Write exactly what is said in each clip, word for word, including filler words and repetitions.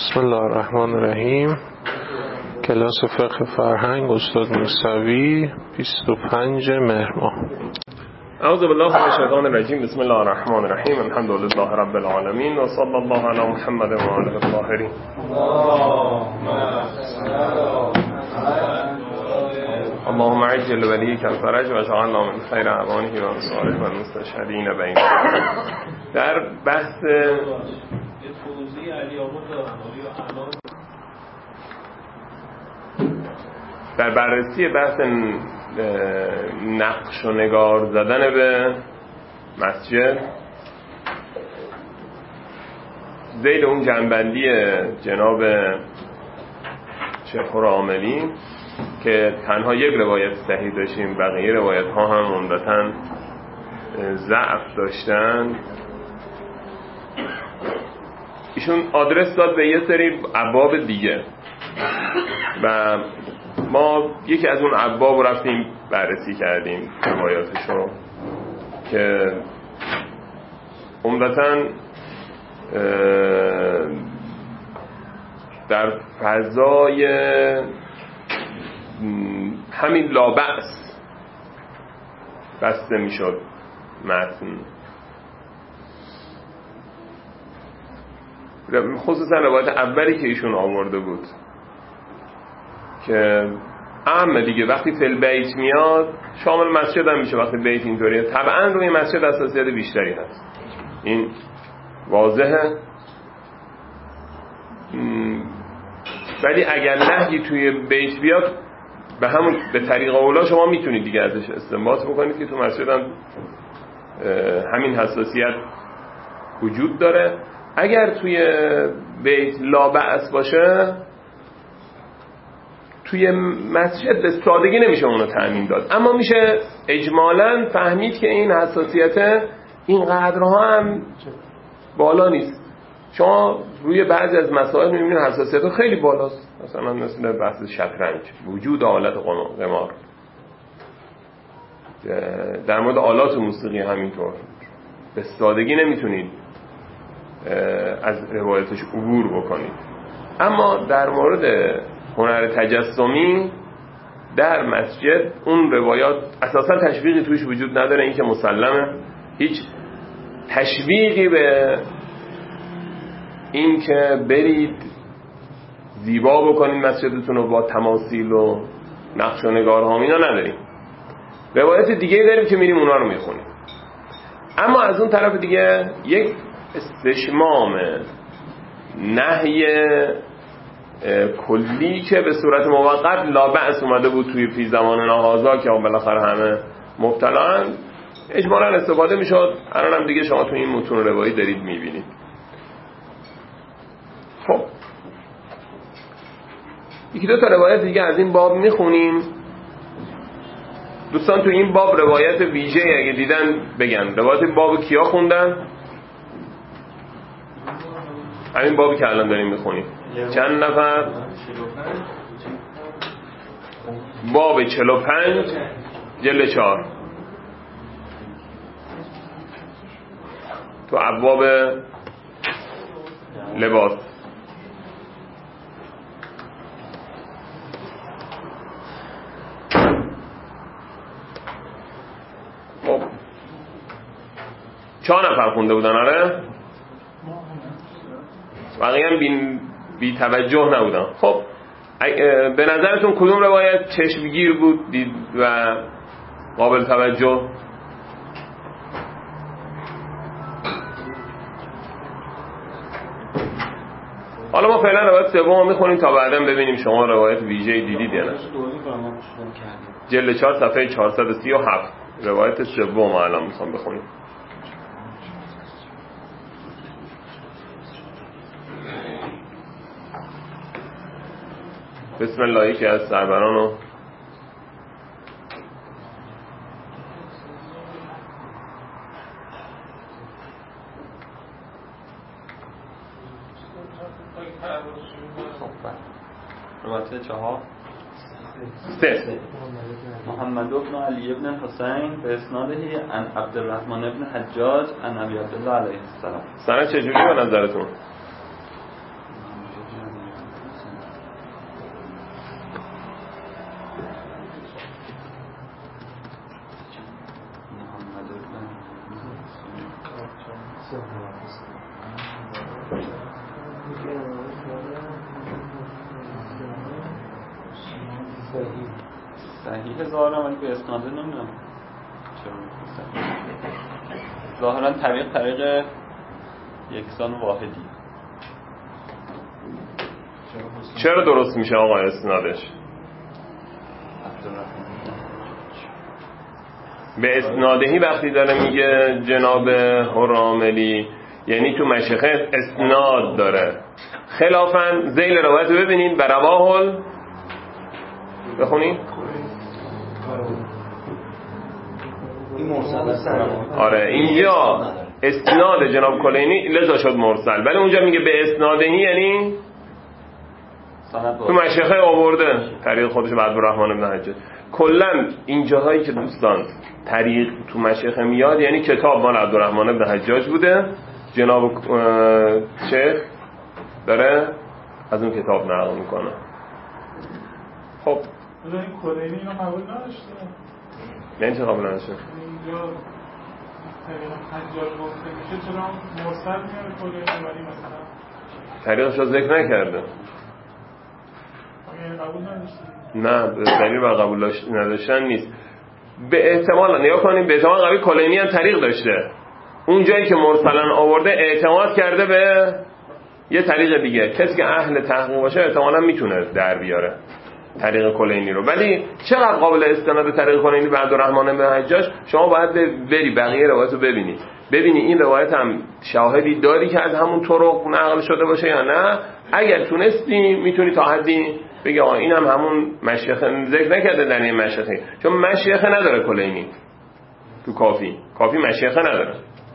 بسم الله الرحمن الرحیم. کلاس فقه فرهنگ استاد موسوی بیست و پنج مهر ماه. اعوذ بالله من الشیطان الرجیم. بسم الله الرحمن الرحیم. الحمد لله رب العالمین و صلی الله علی محمد و آله الطاهرین. اللهم عجل ولیک الفرج و اجعلنا من خیر اعوانه و انصاره و المستشهدین بین. در بحث در بررسی بحث نقش و نگار زدن به مسجد ذیل اون جنبندی جناب شیخ عاملی که تنها یک روایت صحیح داشتیم، بقیه روایت ها هم عمدتاً ضعف داشتن، ایشون آدرس داد به یه سری ابواب دیگه و ما یکی از اون ابواب رفتیم بررسی کردیم روایاتشو که عمدتاً در فضای همین لابعث بسته میشد متن، خصوصا روایت اولی که ایشون آورده بود که اهم دیگه وقتی فل بیت میاد شامل مسجد هم میشه. وقتی بیت اینطوریه طبعا روی مسجد اساسیات بیشتری هست، این واضحه. ولی اگر نهی توی بیت بیاد به همون به طریق اولا شما میتونید دیگه ازش استنباط بکنید که تو مسجد هم همین حساسیت وجود داره. اگر توی بیت لا بأس باشه توی مسجد به سادگی نمیشه اونو تأمین داد، اما میشه اجمالاً فهمید که این حساسیت این قدرها هم بالا نیست. شما روی بعضی از مسائل میبینید حساسیت خیلی بالاست، مثلا مثل بحث شطرنج، وجود آلت قمار، در مورد آلات موسیقی همینطور به سادگی نمیتونید از روایتش عبور بکنید. اما در مورد هنر تجسمی در مسجد اون روایات اساسا تشویقی توش وجود نداره، این که مسلمه، هیچ تشویقی به این که برید زیبا بکنید مسجدتون رو با تماثیل و نقش و نگارها اینا نداریم. روایت دیگه داریم که میریم اونا رو میخونیم. اما از اون طرف دیگه یک استشمام نهی کلی که به صورت موقت لا بأس اومده بود توی فی زمان نهازا که بالاخره همه مبتلان، اجمالاً استفاده میشد. الان هم دیگه شما توی این متون روایی دارید میبینید. خب یکی دو تا روایت دیگه از این باب میخونیم. دوستان تو این باب روایت ویژه اگه دیدن بگن. روایت باب کیا خوندن؟ همین بابی که الان داریم میخونیم. چند نفر؟ باب چهل و پنج جلد چهار تو ابواب لباس. خب چهار نفر خونده بودن. آره بقیه هم بی, بی توجه نبودن. خب به نظرتون کدوم روایت چشمگیر بود دید و قابل توجه؟ حالا ما فعلا روایت سوم میخونیم تا بعدا ببینیم شما روایت ویژه دیدید یا نه. جلد چهار صفحه چهارصد و سی و هفت روایت سوم الان میخوام بخونیم. بسم الله. که از سربران و روایت چهار سه محمد بن علی بن حسین به اسناده عن عبدالرحمن بن حجاج عن ابی عبدالله علیه السلام. سند چجوری به نظرتون؟ صحیح ظاهرا ولی به اسناد نمیدونم چرا ظاهرا طریق طریق یکسان واحدی. چرا درست میشه آقا اسنادش؟ به اسنادهی وقتی داره میگه جناب هراملی یعنی تو مشیخه اسناد داره. خلافاً ذیل روایت رو ببینین برواهل بخونین این مرسل. آره اینجا اسناد جناب کلینی لذا شد مرسل، ولی اونجا میگه به اسنادهی یعنی تو مشیخه آورده طریق خودش بعد الرحمن بن حجاج. کلا این جاهایی که دوستان طریق تو مشیخه میاد یعنی کتاب مال عبدالرحمن بن حجاج بوده، جناب شیخ داره از اون کتاب نقل میکنه. خب این کلینی اینو قبول نداشته؟ نه چه قبول نداشته؟ اینجا طریق حجاج گفته میشه چرا مرسل میاره کلینی ولی مثلا طریقش رو ذکر نکرده؟ یعنی قبول نداشته؟ نه دلیل بر قبول نداشتن نیست. به احتمال نگاه کنیم، به احتمال قوی کلینی هم طریق داشته، اون جایی که مرسلن آورده اعتماد کرده به یه طریق دیگه. کسی که اهل تحقیق باشه احتمالاً میتونه در بیاره طریق کلینی رو. ولی چقدر قابل استناد طریق کلینی به عبدالرحمن بن حجاج؟ شما باید بری بقیه روایت رو ببینید ببینی این روایت هم شاهدی داری که از همون طرق نقل شده باشه یا نه. اگر تونستی میتونی تا حدی بگی آقا این هم همون مشیخه ذکر نکرده در این مشیخه، چون مشیخه نداره کلینی تو کافی کافی مشیخه نداره.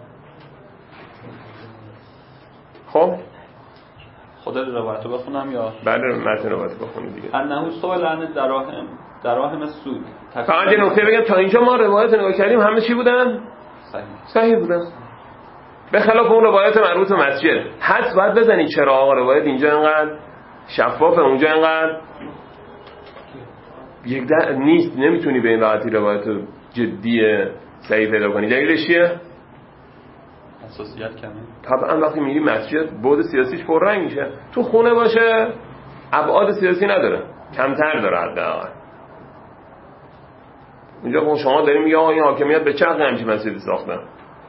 خب خود روایت رو بخونم یا بله متن روایت بخونید دیگه. انه سوال عن دراهم دراهم سود. فقط یه نکته بگم تا اینجا ما روایت نگاه کردیم همه چی بودن؟ صحیح صحیح بودن، به خلاف اون روایت مربوط به مسجد. حدس باید بزنید چرا آقا روایت اینجا اینقدر شفافه اونجا اینقدر یک در نیست، نمیتونی به این راحتی روایت جدی صحیح پیدا کنی. دلیلش چیه؟ حساسیت کمه. طبعا وقتی میری مسجد بعد سیاسیش پررنگ میشه، تو خونه باشه ابعاد سیاسی نداره، کمتر داره حداقل. اونجا با شما داریم میگه آقا این حاکمیت به چرخ همچین مسجدی ساختن.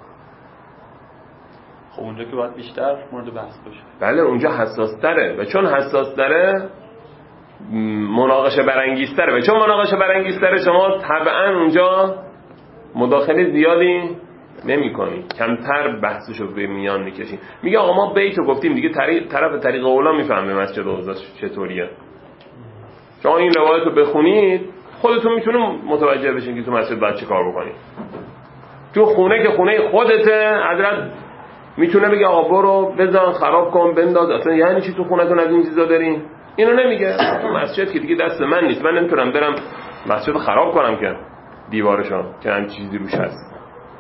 خب اونجا که باید بیشتر مورد بحث باشه. بله اونجا حساس تره و چون حساس تره مناقشه برانگیزتره و چون مناقشه برانگیزتره شما طبعا اونجا مداخله زیادی نمی کنی، کمتر بحثشو به میان میکشی. میگه آقا ما بیتو گفتیم دیگه، طریق طرف طریق اولا میفهمه مسجد اوضاع چطوریه. شما این روایت رو بخونید خودتون میتونید متوجه بشین که تو مسجد باید چه کار بکنید. تو خونه که خونه خودته حضرت میتونه بگه آقا برو بزن خراب کن بنداز، اصلا یعنی چی تو خونتون از این چیزا دارین؟ اینو نمیگه. تو مسجد که دیگه دست من نیست، من نمیتونم برم مسجد خراب کنم که دیوارشو که هم چیزی روش هست.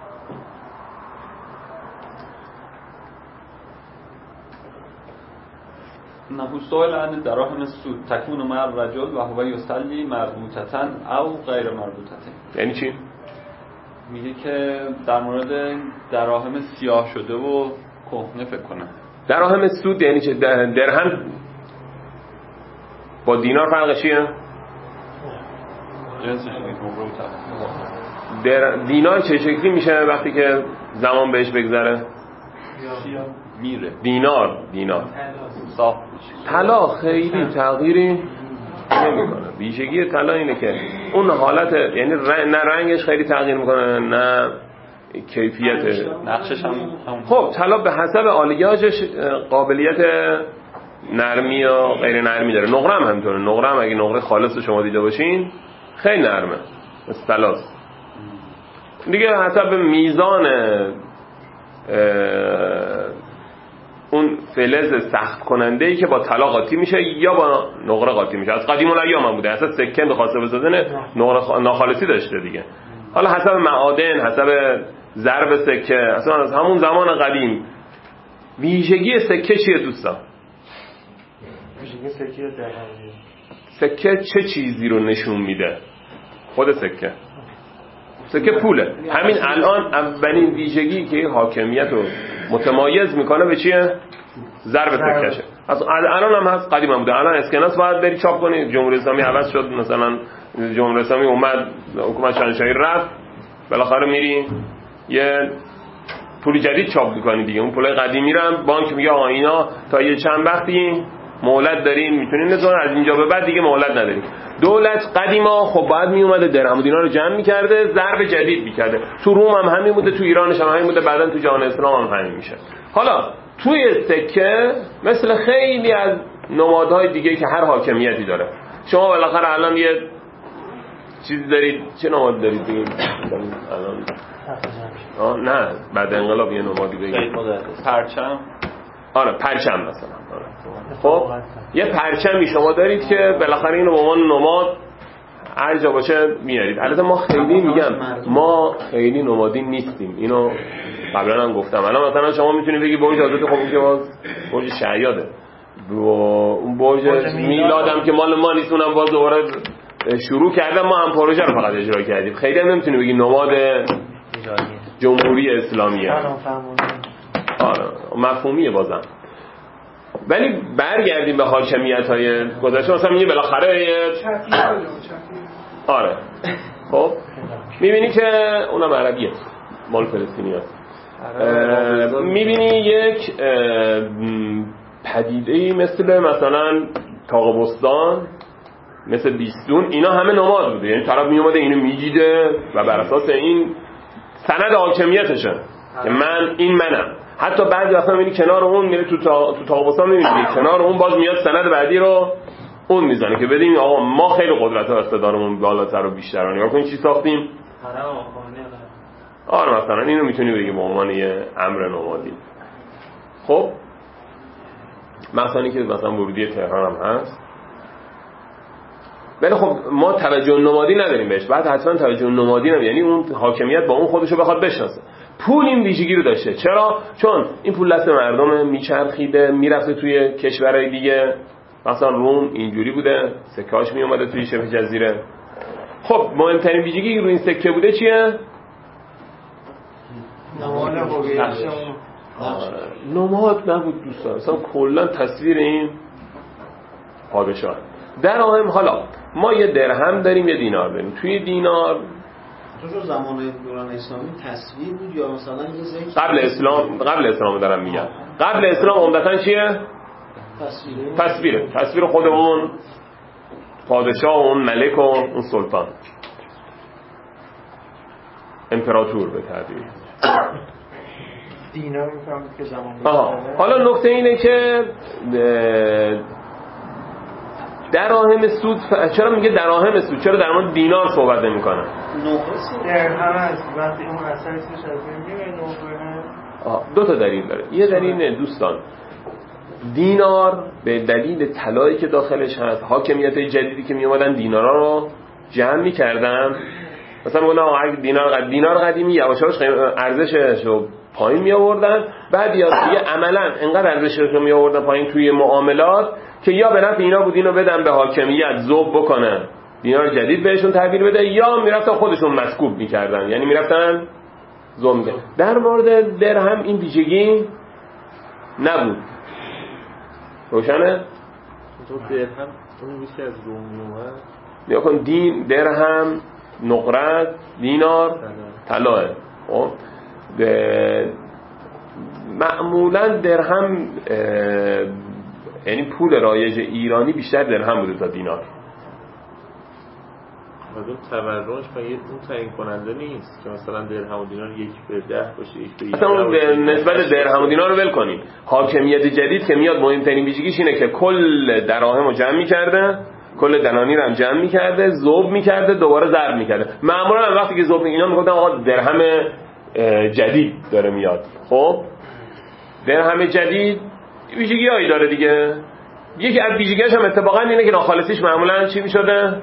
نحو سوال عن دراهم سود تکون مع الرجل و هو یصلی مربوطه او غیر مربوطه. یعنی چی؟ میگه که در مورد دراهم سیاه شده و کهنه فکر کنم. دراهم سود یعنی چه؟ درهم با دینار فرقش چیه؟ جنسش در دینار چه شکلی میشه وقتی که زمان بهش بگذره؟ میره. دینار دینار صاف میشه. طلا خیلی تغییری نمیکنه. ویژگی طلا اینه که اون حالت یعنی نه رنگش خیلی تغییر میکنه نه کیفیتش، نقشش هم همون. خب طلا به حسب آلیاژش قابلیت نرمی و غیر نرمی داره. نقره هم همینطوره. نقره هم اگه نقره خالص شما دیده باشین خیلی نرمه مثل طلاست دیگه. حسب میزان اون فلز سخت کننده ای که با طلا قاطی میشه یا با نقره قاطی میشه. از قدیم الایام هم بوده. اصلا سکه بخواسته بسازن نقره ناخالصی داشته دیگه. حالا حسب معادن، حسب ضرب سکه، اصلا از همون زمان قدیم. ویژگی سکه چیه دوستان؟ ویژگی سکه درهمی. سکه چه چیزی رو نشون میده؟ خود سکه سکه پوله. همین الان اولین ویژگی که حاکمیت رو متمایز میکنه به چیه؟ ضرب سکشه. از الان هم هست، قدیم هم بوده. الان اسکناس باید بری چاپ کنی. جمهوری اسلامی عوض شد، مثلا جمهوری اسلامی اومد، حکومت شاهنشاهی رفت، بالاخره میری یه پول جدید چاپ می‌کنی دیگه. اون پولای قدیمی رو هم بانک میگه آقا اینا تا یه چند وقتی مهلت داریم میتونین بذارین، از اینجا به بعد دیگه مهلت نداریم. دولت قدیما خب بعد می اومده درهم و دینار رو جمع می‌کرده، ضرب جدید می‌کرده. تو روم هم همین بوده، تو ایرانش هم همین بوده، بعداً تو جهان اسلام هم همین میشه. حالا توی سکه مثل خیلی از نمادهای دیگه که هر حاکمیتی داره، شما بالاخره الان یه چیزی دارید، چه نماد دارید دیگه الان؟ آه نه بعد انقلاب یه نمادی بگید. پرچم. آره پرچم مثلا. آره. خب یه پرچمی شما دارید که بالاخره اینو به عنوان نماد هر جا باشه میارید. البته ما خیلی میگم ما خیلی نمادی نیستیم، اینو قبلا هم گفتم. الان مثلا شما میتونید بگی برج آزاد، خب که باز برج شیاده، اون برج میلادم که مال ما نیست، اونم باز دوباره شروع کردم، ما هم پروژه رو فقط اجرا کردیم. خیلی هم نمیتونی بگی نماد جمهوری اسلامیه. آره مفهومیه بازم. ولی برگردیم به حاکمیت‌های گذشته، مثلا میگه بالاخره آره خب میبینی که اونم عربیه، مال فلسطینی هست. میبینی یک پدیده‌ای مثل مثلا طاق‌بستان، مثل بیستون، اینا همه نماد بوده. یعنی طرف میومده اینو میدیده و بر اساس این سند حاکمیتشه که من این منم. حتی بعضی وقتا میبینی کنار اون میره تو تا... تو طاق‌بستان میبینی کنار اون باز میاد سند بعدی رو اون میزنه که بدیم آقا ما خیلی قدرت و اقتدارمون بالاتر و بیشتر. نگاه کن چی ساختیم. آره مثلا اینو میتونی بگی به عنوان یه امر نمادی. خب مثلا که مثلا ورودی تهران هم هست، ولی خب ما توجه نمادی نداریم بهش. بعد حتما توجه نمادی نمید، یعنی اون حاکمیت با اون خودشو بخواد بشناسه. پول این ویژگی رو داشته. چرا؟ چون این پول دست مردم میچرخیده، میرفته توی کشورهای دیگه. مثلا روم اینجوری بوده، سکه‌اش میومده توی شبه جزیره. خب مهمترین ویژگی که روی این سکه بوده چیه؟ نماد هویت. نماد نبود دوستان، مثلا کلا تصویر این پادشاه. درهم حالا ما یه درهم داریم یه دینار داریم. توی دینار تو زمان دوران اسلامی تصویر بود یا مثلا یه ذکر قبل اسلام؟ قبل اسلام دارم میگم. قبل اسلام عمدتاً چیه؟ تصویره. تصویره. تصویر خود اون پادشاه و اون ملک و اون سلطان، امپراتور به تعبیر. دینار میفهمم که زمان آها. حالا نکته اینه که دراهم سود ف... چرا میگه دراهم سود؟ چرا در مورد دینار صحبت نمی‌کنه؟ درهم است. وقتی اون اثر اسمش از میگه نوبه. دو تا دلیل داره. یه دلیل نه دوستان، دینار به دلیل طلایی که داخلش هست، حاکمیت جدیدی که می اومدن دینارا رو جمع می‌کردن. مثلا اون آقا دینار قد... دینار قدیمی یواش یواش ارزشش رو پایین می آوردن، بعد یا دیگه عملاً انقدر ارزشش رو می آوردن پایین توی معاملات که یا به نفع اینا بود اینو بدن به حاکمیت ذوب بکنن، دینار جدید بهشون تحویل بده، یا میرفتن خودشون مسکوب میکردن، یعنی میرفتن ذوب. در مورد درهم این ویژگی نبود. روشنه؟ تو درهم اون میشه از روم میومد. یا کن دین درهم نقره دینار طلاه. خب معمولا درهم یعنی پول رایج ایرانی بیشتر درهم بوده تا دینار. اون تورمش با یه اون تعیین کننده نیست که مثلا درهم و دینار یک به ده باشه، یک به یک. مثلا اون نسبت درهم و دینار رو ول کنیم. حاکمیت جدید که میاد مهمترین ویژگیش اینه که کل دراهم رو جمع می‌کرده، کل دنانیر هم جمع می‌کرده، ذوب می‌کرده، دوباره ضرب می‌کرده. معمولا وقتی که ذوب اینا میگفتن آقا درهم جدید داره میاد. خب درهم جدید ویژگی‌هایی داره دیگه. یکی از ویژگی‌هاش هم اتفاقا اینه که ناخالصیش معمولا چی می‌شده؟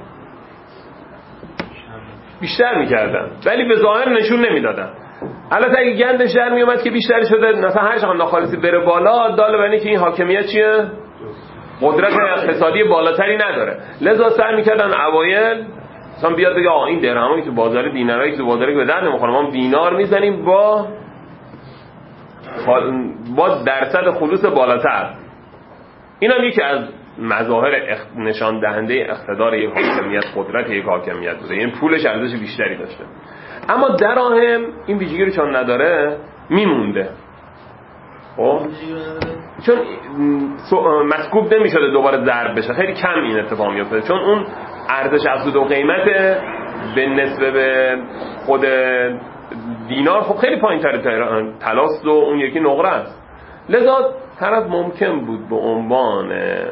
بیشتر می‌کردن، ولی به ظاهر نشون نمی‌دادن. البته اگه گندش در میومد که بیشتر شده، مثلا هر چقدر ناخالصی بره بالا، دال بر اینکه این حاکمیت چیه؟ قدرت اقتصادی بالاتری نداره. لذا سعی می‌کردن اوایل مثلا بیاد بگه آقا این درهمایی تو بازار دینارایی که تو بازاری که به درد نمی‌خوره، ما دینار می‌زنیم با با درصد خلوص بالاتر. این هم یکی از مظاهر نشان دهنده اقتدار یک حاکمیت، قدرت یک حاکمیت بوده، یعنی پولش ارزش بیشتری داشته. اما دراهم این ویژگی رو چون نداره میمونده، خب چون مسکوب نمیشده دوباره ضرب بشه، خیلی کم این اتفاق میفته، چون اون ارزش افزوده و قیمت به نسبه به خود دینار خب خیلی پایین تر طلاست و اون یکی نقره است. لذا طرف ممکن بود به عنوان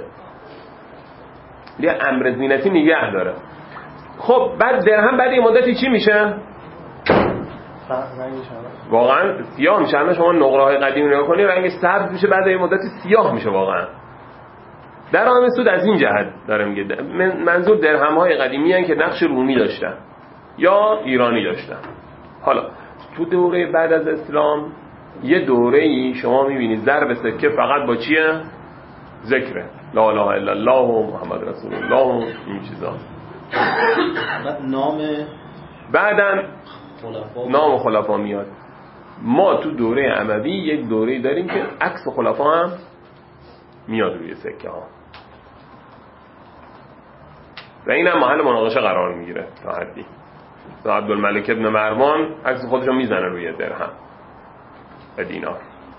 یه امر زینتی نگه داره. خب بعد درهم بعد یه مدتی چی میشه؟ واقعا سیاه میشه. الان شما نقره های قدیمی نگاه کنید رنگش سبز میشه، بعد یه مدتی سیاه میشه. واقعا درهم سود از این جهت داره میگه، منظور درهم های قدیمی هستن که نقش رومی داشتن یا ایرانی داشتن. حالا تو دوره بعد از اسلام یه دوره‌ای شما میبینید ضرب سکه فقط با چیه؟ ذکره لا اله الا الله و محمد رسول الله و این چیزا. نام بعدن خلفا نام خلفا میاد. ما تو دوره اموی یک دوره‌ای داریم که عکس خلفا هم میاد روی سکه ها و این هم محل مناقشه قرار میگیره تا حدی. عبدالملک ابن مروان عکس خودشو میزنه روی درهم و دینار.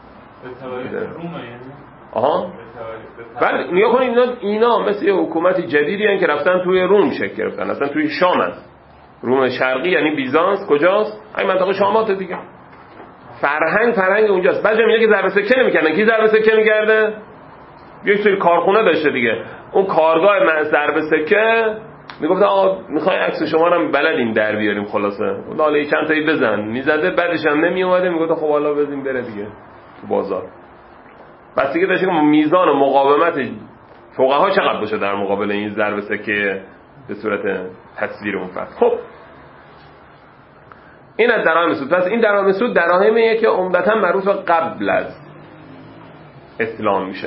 آها بعد نگاه کنید اینا, اینا مثل یه حکومت جدیدی هستن که رفتن توی روم شکل گرفتن، اصلا توی شام هست. روم شرقی یعنی بیزانس کجاست؟ این منطقه شامات دیگه. فرهنگ فرهنگ اونجاست. بعضی میگه که ضرب سکه نمی‌کردن. کی ضرب سکه می‌کرده؟ یک سری کارخونه داشته دیگه. اون کارگاه من ضرب سکه میگفت آقا میخوای عکس شما رو بلدیم در بیاریم، خلاصه حالا چند تایی بزن، میزده، بعدش هم نمی اومده، میگفت خب حالا بزنیم بره دیگه تو بازار. بس دیگه داشتیم میزان و مقاومت فقها چقدر باشه در مقابل این ضرب سکه به صورت تصویر اون فرد. خب این از دراهم سود. پس این دراهم سود دراهمیه که عمدتاً معروف قبل از اسلام میشه.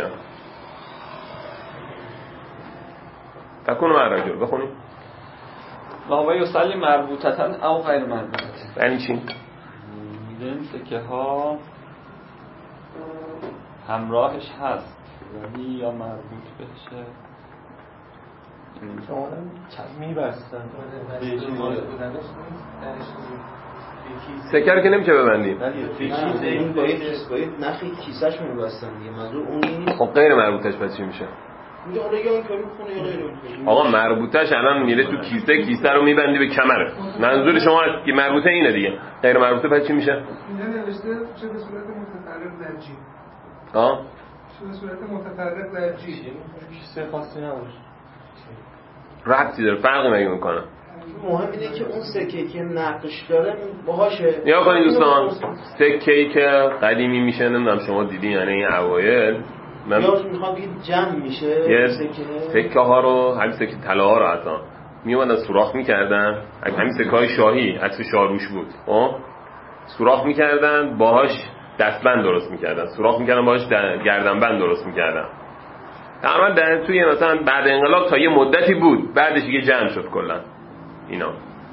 تکون مع رجل بخونیم. و یصلی مربوطتاً او غیر مربوطتاً. یعنی چی؟ میدونیم سکه ها همراهش هست ولی یا مربوط بشه میبستن سکر که نمیشه ببندیم. این باید باید نخی کیسه‌ش میبستن دیگه. منظور اون نیست. خب غیر مربوطش پس چی میشه؟ میگه حالا یا این کاری میکنه یا غیر اون. آقا مربوطش الان میره تو کیسه، کیسه رو میبندی به کمره. منظور شما که مربوطه اینه دیگه. غیر مربوطه پس چی میشه؟ اینجا نوشته چه به صورت متفرق در جیب. ها؟ چه به صورت متفرق در جیب. کیسه خاصی نباشه. ربطی داره، فرقی مگه میکنه؟ مهم اینه که اون سکه که نقش داره باهاشه. یا کنید دوستان سکه‌ای که قدیمی میشه، نمیدونم شما دیدین یعنی این اوایل من یا میخوام بگید جمع میشه سکه سکه ها رو، همین سکه طلا ها رو حتی میومدن سوراخ میکردن، همین سکه های شاهی عکس شاروش بود، خب سوراخ میکردن باهاش دستبند درست میکردن، سوراخ میکردن باهاش گردنبند درست میکردن. تقریبا در توی مثلا بعد انقلاب تا یه مدتی بود، بعدش دیگه جمع شد کلا اینا.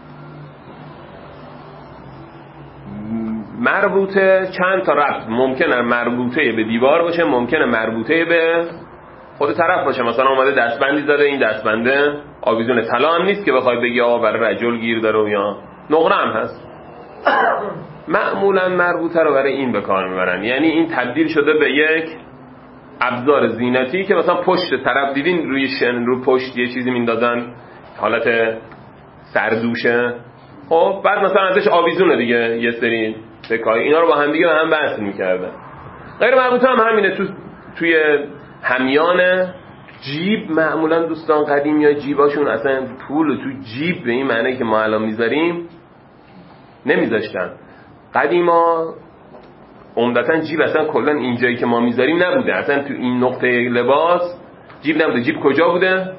مربوطه چند تا ربط ممکنه مربوطه به دیوار باشه، ممکنه مربوطه به خود طرف باشه. مثلا اومده دستبندی زده، این دستبنده آویزون طلا هم نیست که بخوای بگی آقا برای رجل گیر داره یا نقره هم هست. معمولا مربوطه رو برای این به کار میبرن، یعنی این تبدیل شده به یک ابزار زینتی که مثلا پشت طرف دیدین روی شن رو پشت یه چیزی میندازن حالت سردوشه، خب بعد مثلا ازش آویزونه دیگه یه سری سکای، اینا رو با هم دیگه به هم وصل می‌کردن. غیر مربوطه هم همینه، تو توی همیان جیب معمولا دوستان قدیمی ها جیباشون اصلا پول تو جیب به این معنی که ما الان میذاریم نمیذاشتن. قدیما عمدتاً جیب اصلا کلا اینجایی که ما میذاریم نبوده، اصلا تو این نقطه لباس جیب نبوده. جیب کجا بوده؟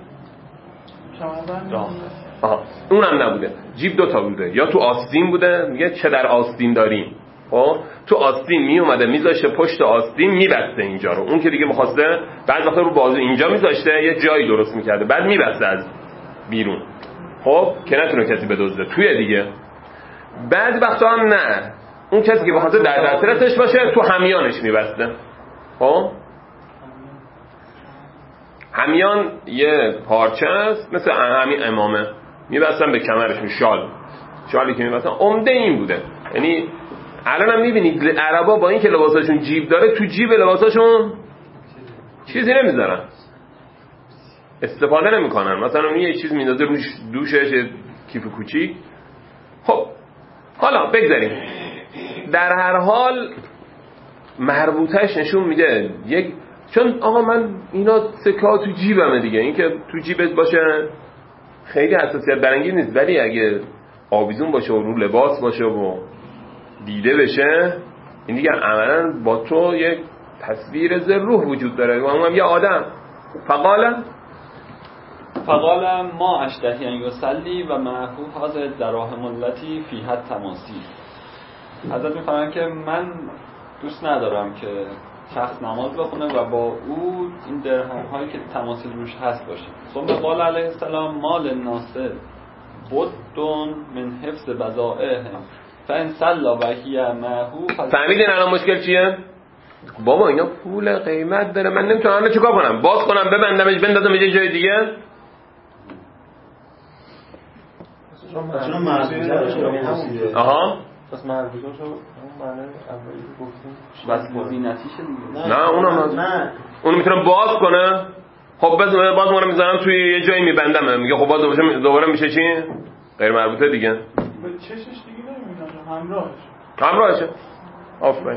آها اونم نبوده. جیب دو تا بوده، یا تو آستین بوده، میگه چه در آستین داریم، خب تو آستین می اومده میذاشه پشت آستین میبسته اینجا رو، اون که دیگه می‌خواسته بعد وقتا رو بازو اینجا میذاشته یه جایی درست میکرده بعد میبسته از بیرون، خب که نتونه کسی بدزده توی دیگه. بعد وقتا هم نه، اون کسی که بخواد در دسترسش باشه تو همیانش میبسته. خب همیان یه پارچه است مثل همین امامه، میبستن به کمرشون، شال شالی که میبستن عمده این بوده. یعنی الان هم میبینید عربا با این که لباساشون جیب داره تو جیب لباساشون چیزی نمیذارن، استفاده نمیکنن. مثلا اون یه چیز میندازه روش دوشش، کیف کوچیک. خب حالا بگذاریم، در هر حال مربوطهش نشون میده یک، چون آقا من اینا سکه ها تو جیبمه دیگه، این که تو جیبت باشه خیلی حساسیت برانگیز نیست، ولی اگه آویزون باشه و رو لباس باشه و دیده بشه، این دیگه عملا با تو یک تصویر ذروح وجود داره و اونم یه آدم. فقال فقال ما اشتهی ان یصلی و معه هذا الدراهم التي فيها التماثيل. حضرت میفرمایند که من دوست ندارم که شخص نماز بخونه و با او این درهم هایی که تماثیل روش هست باشه. ثم قال علیه السلام مال الناس بدون من حفظ بضائعهم فان صلى و هی معه. فهمیدین الان مشکل چیه؟ بابا اینا پول قیمت داره، من نمیتونم الان چیکار کنم؟ باز کنم ببندمش بندازم یه جای دیگه؟ چون مربوطه. آها پس مربوطه شو اون معنی اولی گفتیم بس زینتیشه دیگه. نه اونم نه اون میتونم باز کنه. خب بس باز مونم میذارم توی یه جایی میبندم، میگه خب باز دوباره دوباره میشه چی؟ غیر مربوطه دیگه. به چشش دیگه نمیبینم، همراهش همراهشه. آفرین.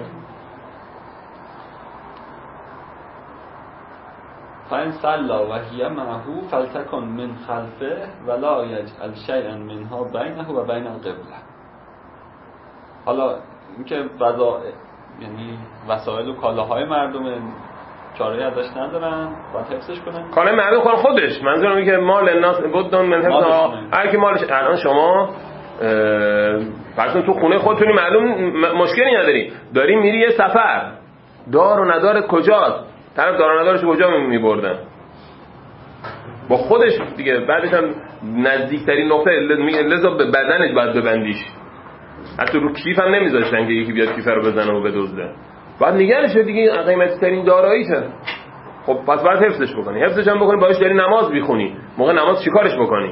فإن صلى وهي معه فلتكن من خلفه ولا يجعل شيئا منها بينه و بين القبله. حالا اینکه وضع یعنی وسایل و کالاهای مردم چاره ازش ندارن، باید حفظش کنن. کالای مردم کار خودش، منظورم اینه که مال الناس بدون من حفظ، هر کی مالش. الان شما فرض تو خونه خودتونی، معلوم مشکلی نداری، داری میری یه سفر، دار و ندار کجاست؟ طرف دار و ندارش کجا میبردن؟ با خودش دیگه. بعدش هم نزدیکترین نقطه لذا به بدنش باید ببندیش، حتی رو کیف هم نمیذاشتن که یکی بیاد کیف رو بزنه و بدزده، باید نگرشه دیگه، قیمتی ترین داراییته. خب پس باید حفظش بکنی، حفظش هم بکنی، باش داری نماز میخونی، موقع نماز چیکارش بکنی؟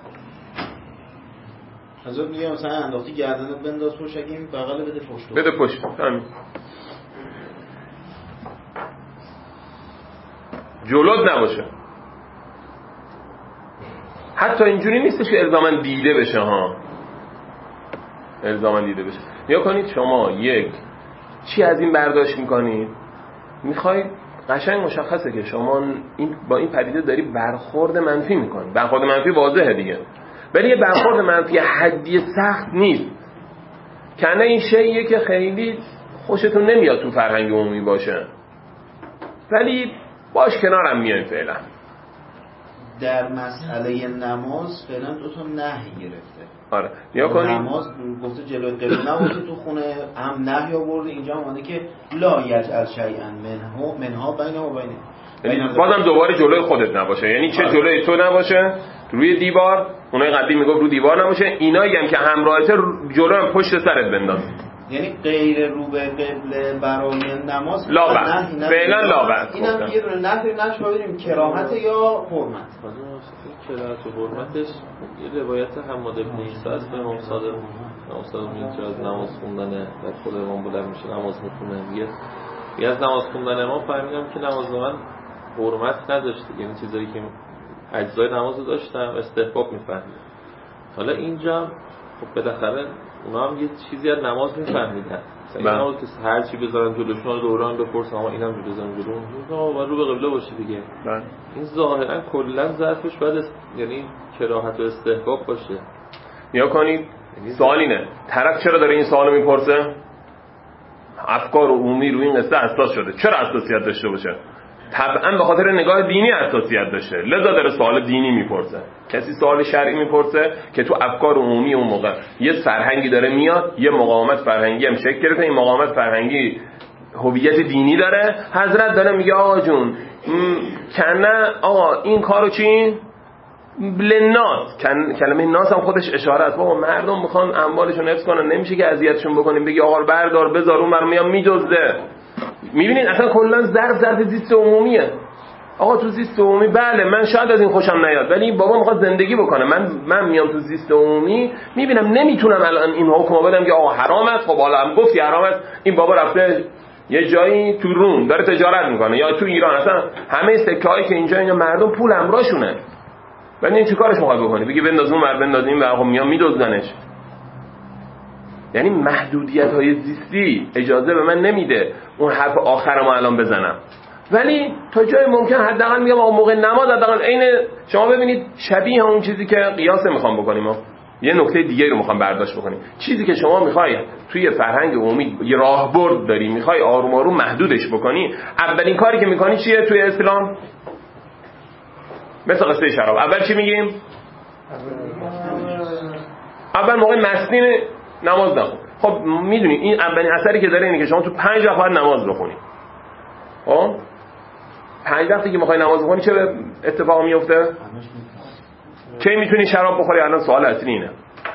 حضرت میگه مثلا انداختی گردنت بنداز پشت، اگه این بغل بده پشت بده پشت، همین جلوت نباشه. حتی اینجوری نیستش که الزاماً دیده بشه ها، الزاماً دیده بشه. یا کنید شما یک چی از این برداشت میکنید، میخواید قشنگ مشخصه که شما این با این پدیده داری برخورد منفی میکنید. برخورد منفی واضحه دیگه، ولی یه برخورد منفی حدی سخت نیست، کنه این شیئیه که خیلی خوشتون نمیاد تو فرهنگ عمومی باشه، ولی باش کنارم میایم. فعلا در مسئله نماز فعلا دو تا نهی گرفته. آره نیا کنید نماز گفته جلوی قبله نباشه، تو خونه هم نهی آورده، اینجا هم اومده که لا یجعل شیئا منها منها بینه و بینه، یعنی بازم دوباره جلوی خودت نباشه، یعنی چه جلوی تو نباشه، روی دیوار، اونای قبلی میگفت رو دیوار نباشه، اینایی هم که همراهته جلوی هم پشت سرت بنداز. یعنی غیر رو به قبله برای نماز لا بأس، فعلا لا بأس. اینم یه دونه نفی نش ببینیم کراهت یا حرمت. کراهت و حرمتش یه روایت حماد بن عیسی است به امام صادق، امام صادق میگه از نماز خوندن در خود امام بلند میشه نماز میخونه، میگه یه از نماز خوندن امام فهمیدم که نماز من حرمت نداشت، یعنی چیزایی که اجزای نماز داشتم استحباب میفهمیدم. حالا اینجا خب بالاخره اونا هم یه چیزی از نماز میفهمیدن، مثلا اینا که هر چی بذارن جلوشون دوران بپرسن اما اینم جو بزنن جلو اون رو به قبله باشه دیگه. بله این ظاهرا کلا ظرفش باید است... یعنی کراهت و استحباب باشه. نیا کنید سوال اینه، طرف چرا داره این سوالو میپرسه؟ افکار عمومی رو این قصه حساس شده، چرا حساسیت داشته باشه؟ طبعا به خاطر نگاه دینی حساسیت داشته، لذا داره سوال دینی میپرسه. کسی سوال شرعی میپرسه که تو افکار عمومی اون موقع یه فرهنگی داره میاد، یه مقاومت فرهنگی هم شکل گرفته، این مقاومت فرهنگی هویت دینی داره، حضرت داره میگه آقا جون کنه آقا این کارو چی لناس، کلمه ناس هم خودش اشاره است. بابا مردم میخوان اموالشون حفظ کنن، نمیشه که اذیتشون بکنیم، بگی آقا بردار بذار اون برام میام میدزده. میبینید اصلا کلا ظرف ظرف زیست عمومیه. آقا تو زیست عمومی بله من شاید از این خوشم نیاد، ولی این بابا میخواد زندگی بکنه. من من میام تو زیست عمومی میبینم نمیتونم الان این حکم بدم که آقا حرام است. خب حالا هم گفتی حرام است، این بابا رفته یه جایی تو روم داره تجارت میکنه یا تو ایران، اصلا همه سکه هایی که اینجا اینا مردم پول همراهشونه، ولی این چیکارش میخواد بکنه؟ بگی بنداز اون ور بنداز این ور، خب میام میدزدنش. یعنی محدودیت های زیستی اجازه به من نمیده اون حرف آخرمو الان بزنم، ولی تا جای ممکن حداقل میگم آقا موقع نماز حداقل عین شما ببینید شبیه اون چیزی که قیاس میخوام بکنیم ما. یه نکته دیگه رو میخوام برداشت بکنیم. چیزی که شما میخوای توی فرهنگ عمومی یه راهبرد داری، میخوای آروم آروم محدودش بکنی، اولین کاری که میکنی چیه توی اسلام؟ مثل قصه شراب اول چی میگیم؟ اول موقع مسنین نماز نخون. خب میدونی این اولین اثری که داره اینه که شما تو پنج وقت باید نماز بخونی. خب پنج وقتی که میخوای نماز بخونی چه اتفاقی میفته؟ کی میتونی شراب بخوری؟ الان سوال اصلی اینه.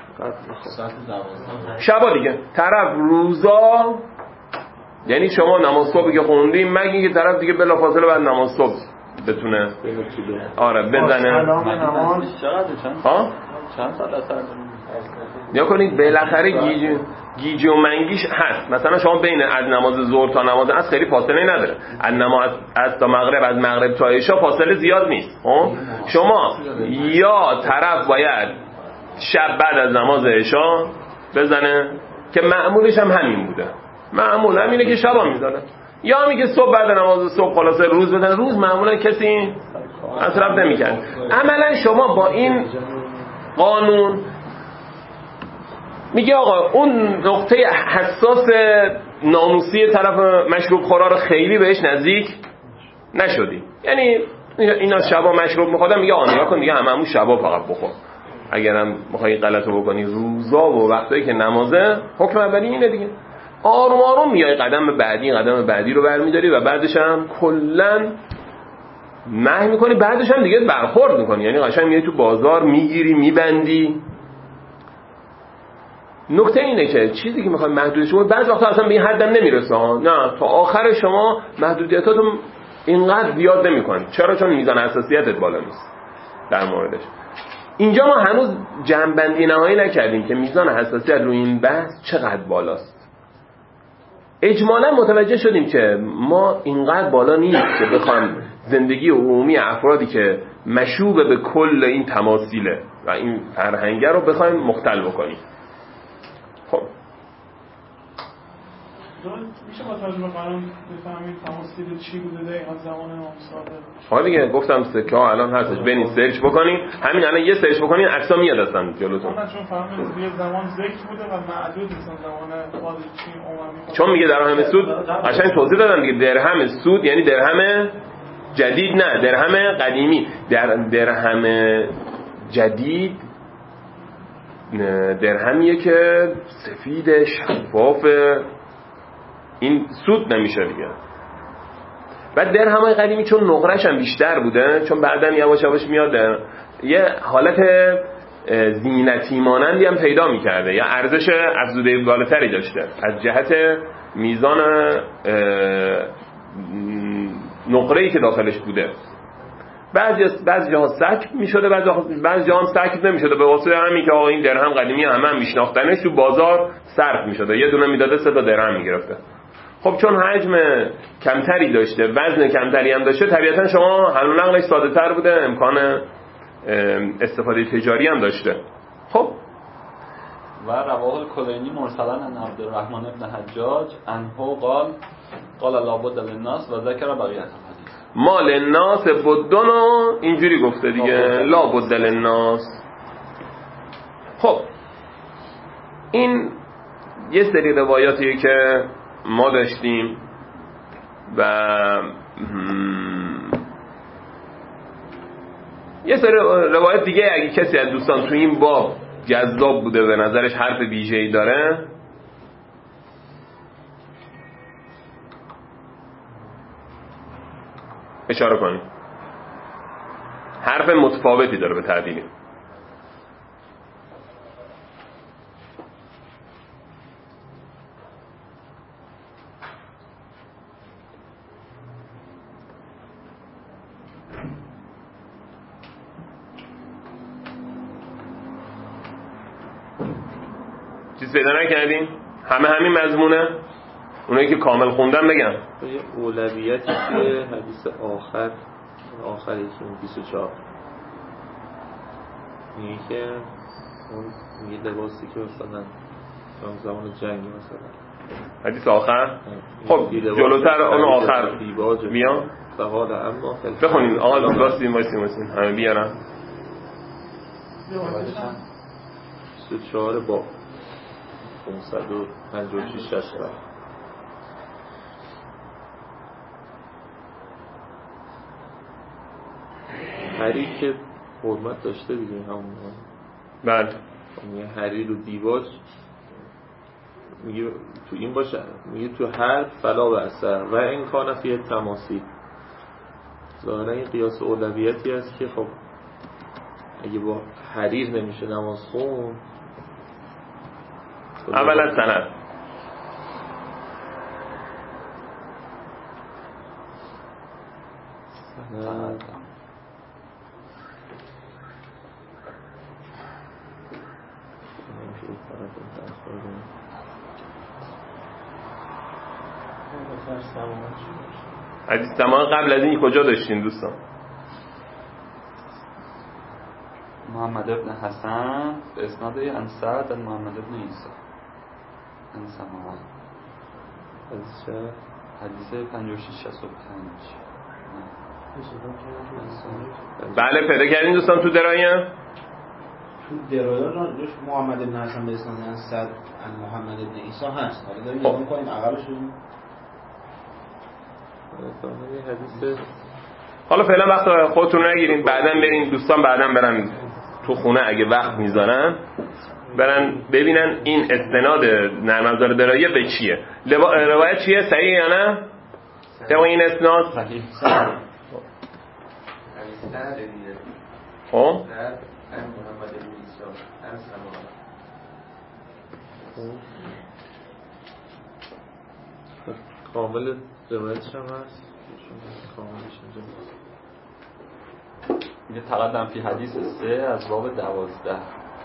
شبا دیگه طرف روزا، یعنی شما نماز صبح که خوندی مگه که طرف دیگه بلافاصله بعد نماز صبح بتونه آره بزنه. ها چند سال اثر داره؟ یا کنید بالاخره گیج گیج و منگیش هست. مثلا شما بین از نماز ظهر تا نماز عصر خیلی فاصله نداره، از نماز از تا مغرب، از مغرب تا عشا فاصله زیاد نیست. خب شما یا طرف باید شب بعد از نماز عشا بزنه که معمولش هم همین بوده، معمول همینه که شبا میزنه، یا میگه صبح بعد نماز صبح خلاصه روز بزنه. روز معمولا کسی اطراف نمیکنه. عملا شما با این قانون میگه آقا اون نقطه حساس ناموسی طرف مشروب خورا رو خیلی بهش نزدیک نشدی. یعنی اینا شبا مشروب میخوادن، میگه آقا نگاه کن دیگه هممون شبا فقط بخور، اگرم میخوای غلطو بکنی روزا و وقتایی که نمازه حکم اولی اینه دیگه. آروم آروم میای قدم بعدی قدم بعدی رو برمیداری و بعدش هم کلا نهی میکنی، بعدش هم دیگه برخورد میکنی، یعنی قشنگ میای تو بازار میگیری میبندی. نکته اینه که چیزی که میخوای محدودش کنی بعضی وقتا اصلا به این حدم نمیرسه. نه تا آخر شما محدودیتاتو اینقدر زیاد نمیکنی. چرا؟ چون میزان حساسیتت بالا نیست در موردش. اینجا ما هنوز جمع‌بندی نهایی نکردیم که میزان حساسیت روی این بحث چقدر بالاست. اجمالا متوجه شدیم که ما اینقدر بالا نیست که بخوایم زندگی عمومی افرادی که مشوب به کل این تماثیله و این فرهنگه رو بخوایم مختل بکنیم. خب میشه با تجربه قرآن بفهمید تماثیل چی بوده دقیقا زمان امام صادق؟ ها دیگه گفتم سکه ها الان هستش، برین سرچ بکنین، همین الان یه سرچ بکنین عکس‌ها میاد هستن جلوتون. من چون فهمیدم یه زمان ذکر بوده و معدود مثلا زمان خارجی عمومی، چون میگه درهم سود قشنگ توضیح دادم دیگه. درهم سود یعنی درهم جدید، نه درهم قدیمی. در درهم جدید درهمیه که سفید شفاف، این سود نمیشه دیگه. بعد درهمای قدیمی چون نقره‌ش هم بیشتر بوده، چون بعدن یواش یواش میاد یه حالت زینتی مانندی هم پیدا میکرده یا ارزش افزوده بالاتری داشته از جهت میزان نقره‌ای که داخلش بوده. بعضی بعضی جاها سکب میشده، بعضی بعضی جاها هم سکب نمیشده، به واسطه همین که آقا این درهم قدیمی همه هم میشناختنش، تو بازار صرف میشده، یه دونه میداده سه تا درهم میگرفته. خب چون حجم کمتری داشته، وزن کمتری هم داشته، طبیعتا شما حمل و نقلش ساده تر بوده، امکان استفاده تجاری هم داشته. خب و رواه الکلینی مرسلا عن عبدالرحمن ابن حجاج انه قال قال لا بد للناس و ذکر بقیت الحدیث. ما للناس بدن و اینجوری گفته دیگه، لا بد للناس. خب این یه سری روایاتیه که ما داشتیم و یه سری روایت دیگه اگه کسی از دوستان تو این باب جذاب بوده به نظرش حرف ویژه‌ای داره اشاره کنیم. حرف متفاوتی داره به تعبیری. چیز پیدا نکردین؟ همه همین مضمونه؟ اونایی که کامل خوندن بگم. یه اولویتی که حدیث آخر آخر یکی بیست و چهار میگه که اون میگه لباسی که مثلا زمان جنگی مثلا حدیث آخر؟ خب جلوتر اون آخر بیان فقال اما بخونیم. آقا راستیم وایسیم وایسیم همه بیارم. بیست و چهار با پانصد و پنجاه و شش شصت حریر که حرمت داشته دیگه همون. بله میگه حریر و دیباج میگه تو این باشه، میگه تو هر فلا و اثر و این کان فیه تماثیل. ظاهرا این قیاس اولویتی است که خب اگه با حریر نمیشه نماز خون. اولا سند سند حدیث سمان قبل از این کجا داشتین دوستان؟ محمد ابن حسن به اسناد عن سعد عن محمد ابن عیسی عن سمان. حدیث چه؟ حدیث پنجاه و شش شصت و پنج. بله پیدا کردین دوستان تو درایم؟ تو درایم محمد ابن حسن به اسناد عن سعد عن محمد ابن عیسی هست. حالا داریم نگاه می‌کنیم عقبش رو. حالا فعلا وقت خودتون نگیرین، بعداً برین دوستان، بعداً برن تو خونه اگه وقت میذارن برن ببینن این استناد نرم افزار درایه به چیه. لبا... روایت چیه؟ صحیح یا نه؟ طبق این اسناد صحیح. خب کامل روایتش هم هست. کاملش اینجا میگه تقدم فی حدیث سه از باب دوازده.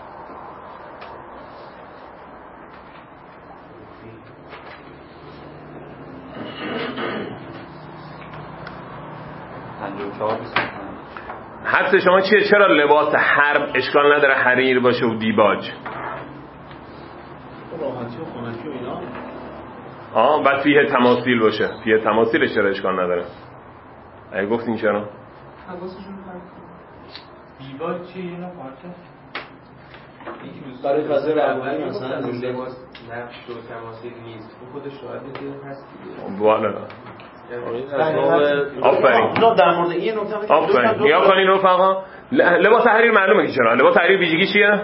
پنجاه و چهار بیست و پنج. حدس شما چیه؟ چرا لباس حرب اشکال نداره حریر باشه و دیباج؟ راحتی و خنکی و اینا. آه بعد فیه تماثیل باشه. فیه تماثیلش چرا اشکال نداره؟ اگه گفتین چرا؟ حواسشون پرت دیباج چیه؟ اینا پارچه برای فضای روانی مثلا لباس نقش و تماثیل نیست. اون خودش شاید دیگه هست دیگه. والا آفرین. در مورد این نکته آفرین. یا کنین رفقا لباس حریر معلومه که چرا. لباس حریر ویژگی چیه؟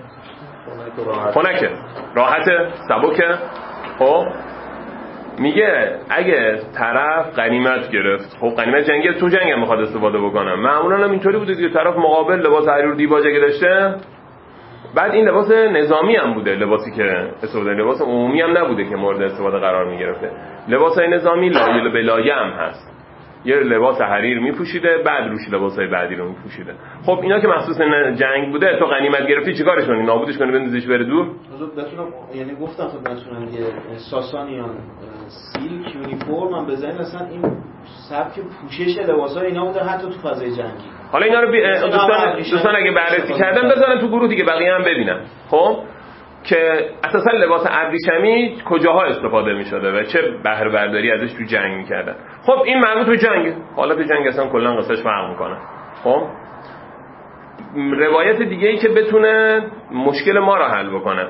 خنکه، راحته، سبکه. خب میگه اگه طرف غنیمت گرفت، خب غنیمت جنگی تو جنگ هم میخواد استفاده بکنه، معمولا هم اینطوری بوده که طرف مقابل لباس حریر و دیباج اگه داشته، بعد این لباس نظامی هم بوده، لباسی که استفاده لباس عمومی هم نبوده که مورد استفاده قرار میگرفته. لباسای نظامی لایه به لایه هم هست. یه لباس حریر میپوشیده، بعد روش لباسای بعدی رو میپوشیده. خب اینا که مخصوص جنگ بوده، تو غنیمت گرفتی چیکارش کنی؟ نابودش کنی، بندازیش بره دور؟ حضور بتونم یعنی گفتم خدمتتون یه ساسانیان سیلک یونیفرم هم بزنین، اصلا این سبک پوشش لباسای اینا بوده حتی تو فضای جنگی. حالا اینا رو بی... دوستان دوستان اگه بررسی کردن بذارن تو گروه دیگه، بقیه هم ببینن. خب که اساسا لباس ابریشمی کجاها استفاده می‌شده و چه بهره برداری ازش تو جنگ می‌کردن. خب این مربوط به جنگ، حالا تو جنگ اصلا کلا قصهش فرق می‌کنه. خب روایت دیگه ای که بتونه مشکل ما رو حل بکنه،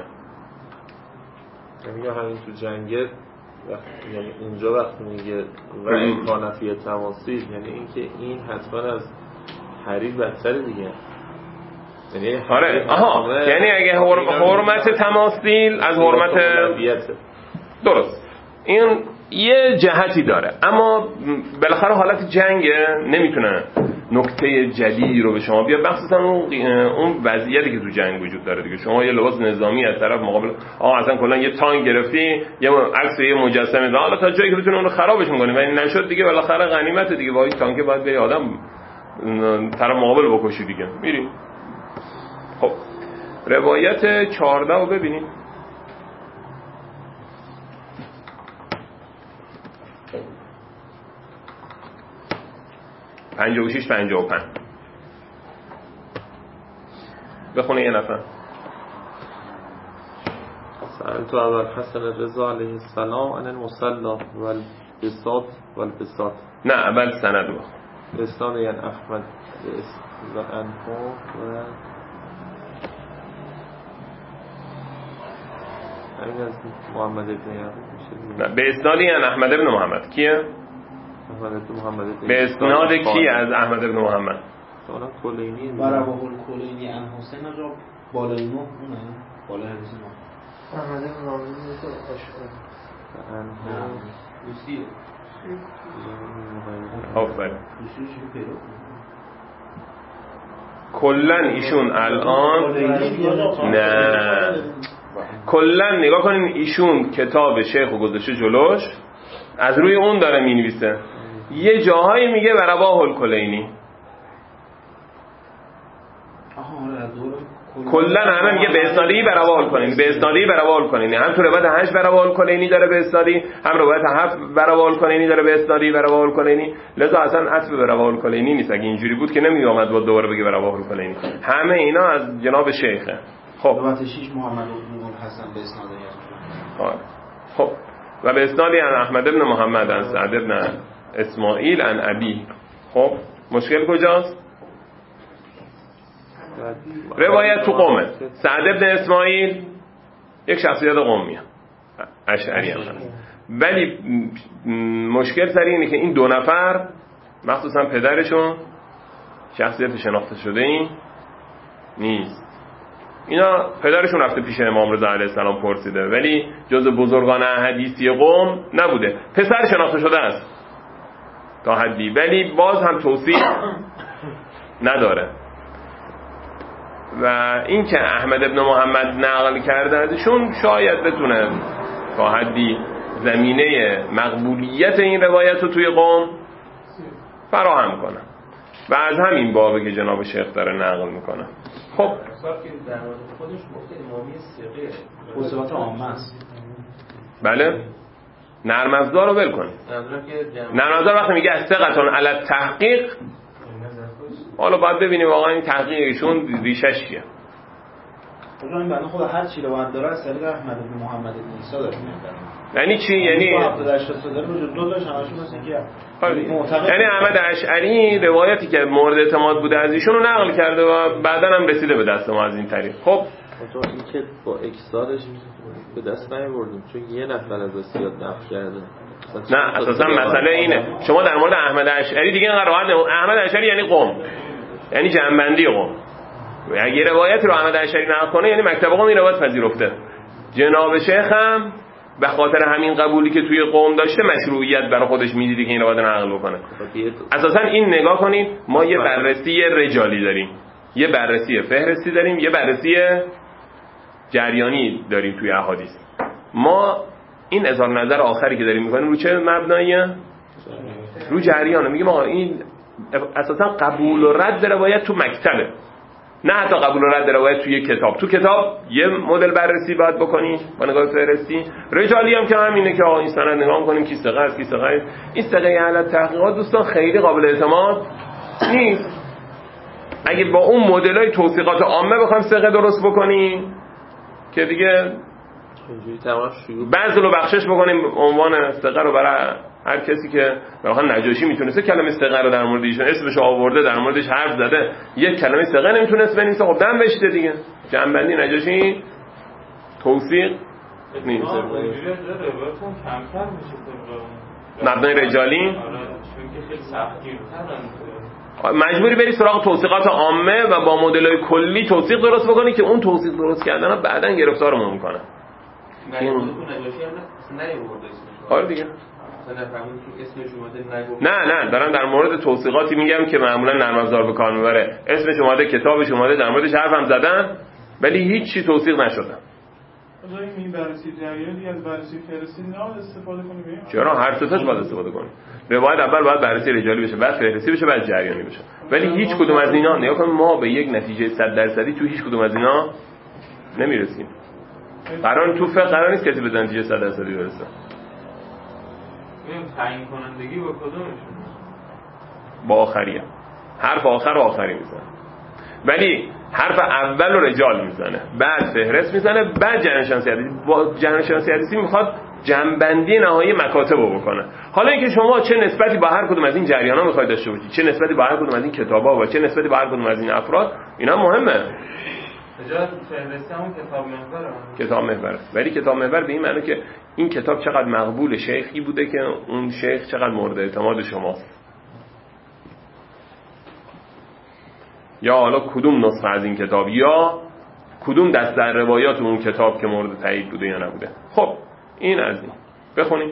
میگه همین تو جنگ وقتی یعنی اونجا وقتی میگه و این کانفیه تماثیل، یعنی اینکه این حتما از حریر بدتر دیگه. یعنی آره آها، یعنی اگه حرمت تماثیل از حرمت درست، این یه جهتی داره، اما بالاخره حالت جنگه، نمیتونه نکته جدیدی رو به شما بیاد، مخصوصا اون اون وضعیتی که تو جنگ وجود داره دیگه. شما یه لباس نظامی از طرف مقابل آقا اصلا کلا یه تانک گرفتی، یه عکس یه مجسمه داد، حالا تا جایی که بتونه اون رو خرابش کنی، ولی نشد دیگه بالاخره غنیمت دیگه. با این تانک باید بری آدم طرف مقابل بکشی دیگه، میری. خب روایت چهارده رو ببینیم. پنجاه و شش پنجاه و پنج بخونه یه نفر. سألت ابا الحسن الرضا علیه السلام عن المصلى والبساط والبساط. نه اول سند رو اسناد یعنی احمد و انها و همین از محمد ابن یعقوب. نه به اسناد یعنی احمد ابن محمد. کیه؟ احمد ابن محمد. به اسناد کی از احمد ابن محمد؟ اون کلینی برای کلینی ان حسین را بالای نه اونه بالای حدیث نه احمد ابن محمد تو اشعار انها روسیه. آفرین. کلن ایشون الان نه کلن نگاه کنین ایشون کتاب شیخ رو گذاشته جلوش، از روی اون داره می نویسه. یه جاهایی میگه براباه الکلینی، کلن همه میگه به اسنادی براباه الکلینی، به اسنادی براباه الکلینی. هم تو روایت هشت براباه الکلینی داره به اسنادی، هم روایت هفت براباه الکلینی داره به اسنادی براباه الکلینی. لذا اصلا عطف براباه الکلینی نیست. اگه اینجوری بود که نمی اومد با دوباره بگه براباه الکلینی. همه اینا از جناب شیخه. خب روایت شش محمد بن الحسن به اسناد یعنی. خب و به اسنادی عن احمد ابن محمد عن سعد ابن اسماعیل عن ابی. خب مشکل کجاست؟ روایت تو قومه. سعد ابن اسماعیل یک شخصیت قومیه، اشعری هم هست، ولی مشکل سر اینه که این دو نفر مخصوصا پدرشون شخصیت شناخته شده این نیست. اینا پدرشون رفته پیش امام رضا علیه السلام پرسیده، ولی جز بزرگان حدیثی قوم نبوده. پسر شناخته شده است تا حدی، ولی باز هم توصیف نداره. و این که احمد ابن محمد نقل کرده ازشون شاید بتونه تا حدی زمینه مقبولیت این روایت رو توی قوم فراهم کنه و از همین بابه که جناب شیخ داره نقل میکنه. خب در مورد خودش گفته امامی ثقه توصیفات عامه است. بله نرم افزار رو ول کن. نرم افزار وقتی میگه از ثقتون علی التحقیق، حالا باید ببینیم واقعا این تحقیقشون ریشش چیه. خب این بنده خدا هر چی رو باید داره از طریق احمد بن محمد بن عیسی داره میاد. یعنی چی؟ یعنی هفتاد هشتاد تا داره وجود دو تاش همشون مثل اینکه یعنی احمد اشعری روایتی که مورد اعتماد بوده از ایشون رو نقل کرده و بعداً هم رسیده به دست ما از این طریق. خب تو این که با اکسارش به دست نیاوردیم چون یه نفر از اسیاد نقل کرده. نه اساسا مسئله اینه شما در مورد احمد اشعری دیگه اینقدر راحت نه. احمد اشعری یعنی قوم، یعنی جنبندی قوم. اگه روایتی رو احمد اشعری نقل کنه یعنی مکتب قوم این روایت پذیرفته. جناب شیخ هم به خاطر همین قبولی که توی قوم داشته مشروعیت برای خودش میدیده که این روایت نقل بکنه. اساسا این نگاه کنید ما یه بررسی رجالی داریم، یه بررسی فهرستی داریم، یه بررسی جریانی داریم توی احادیث. ما این اظهار نظر آخری که داریم میکنیم رو چه مبناییه؟ رو جریانه. میگیم آقا این اساسا قبول و رد روایت تو مکتبه، نه حتی قبول و رد روایت توی کتاب. تو کتاب یه مدل بررسی باید بکنی با نگاه فهرستی. رجالی هم که همینه که آقا این سند نگاه میکنیم کی ثقه است کی ثقه است. این ثقه اهل تحقیقات دوستان خیلی قابل اعتماد نیست. اگه با اون مدلای توثیقات عامه بخوایم ثقه درست بکنیم که دیگه بعضی رو بخشش بکنیم عنوان ثقه رو برای هر کسی که مثلا نجاشی میتونسته کلمه ثقه رو در مورد ایشون اسمش آورده در موردش حرف زده یک کلمه ثقه نمیتونست بنویسه، خب دم بشته دیگه. جنبندی نجاشی توثیق نیست. مبنای رجالی مجبوری بری سراغ توثیقات عامه و با مدل‌های کلی توثیق درست بکنی که اون توثیق درست کردن بعداً گرفتارمون میکنه. آره دیگه مثلا نفهمون که اسمش اومده نگفت. نه نه دارم در مورد توثیقاتی میگم که معمولا نرم افزار به کار میبره، اسمش اومده، کتابش اومده، در موردش حرفم زدن ولی هیچ چی توثیق نشده. حالا این بررسی جریان دیگه از بررسی فهرستی نه استفاده کنیم. چرا هر سه تاش باید استفاده کنیم. روایت اول باید بررسی رجالی بشه، بعد فهرستی بشه، بعد جریانی بشه. ولی هیچ کدوم از اینا نگاه کن ما به یک نتیجه صد درصدی تو هیچ کدوم از اینا نمیرسیم. قرار تو فقه قرار نیست کسی به نتیجه صد درصدی برسه. این تعیین کنندگی با کدومشون؟ با آخریه. حرف آخر و آخری میزنه. ولی حرف اول رو رجال میزنه، بعد فهرست میزنه، بعد جریان شناسی حدیثی. با جریان شناسی حدیثی میخواد جنبندی نهایی مکاتب رو بکنه. حالا اینکه شما چه نسبتی با هر کدوم از این جریانا میخواید داشته باشید، چه نسبتی با هر کدوم از این کتابا و چه نسبتی با هر کدوم از این افراد، اینا مهمه. اجازه فهرستی همون کتاب محور کتاب محور. ولی کتاب محور به این معنی که این کتاب چقدر مقبول شیخی بوده که اون شیخ چقدر مورد اعتماد شماست، یا حالا کدوم نسخه از این کتاب، یا کدوم دسته روایات اون کتاب که مورد تایید بوده یا نبوده. خب این از این بخونیم.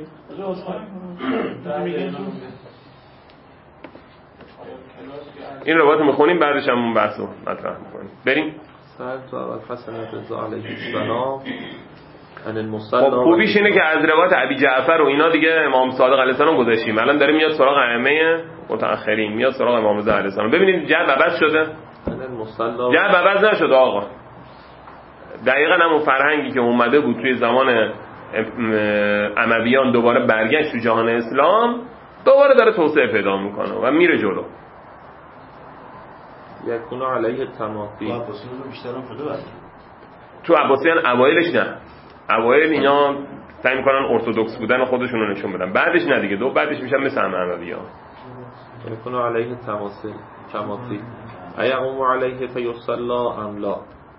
این روایت میخونیم بعدش هم اون بحثو مطرح میکنیم. بریم. سر تو اول حسن رضا علیه السلام ان المصلی. خب خوبیش اینه که از روایت ابی جعفر و اینا دیگه امام صادق علیه السلام گذاشتیم، الان داره میاد سراغ ائمه متأخرین، میاد سراغ امام رضا علیه السلام. ببینید جعب عوض شده؟ ان المصلی جعب عوض نشده آقا. دقیقاً همون فرهنگی که اومده بود توی زمان امویان دوباره برگشت تو جهان اسلام، دوباره داره توسعه پیدا میکنه و میره جلو. یکون علیه تماثیل. عباسیان رو بیشتر هم شده بعد. تو عباسیان اوایلش نه. اوایل اینا سعی میکنن ارتدوکس بودن خودشون رو نشون بدن. بعدش نه دیگه. دو بعدش میشن مثل امویان. یکون علیه تماثیل. تماثیل. ایقوم علیه فیصلی ام لا.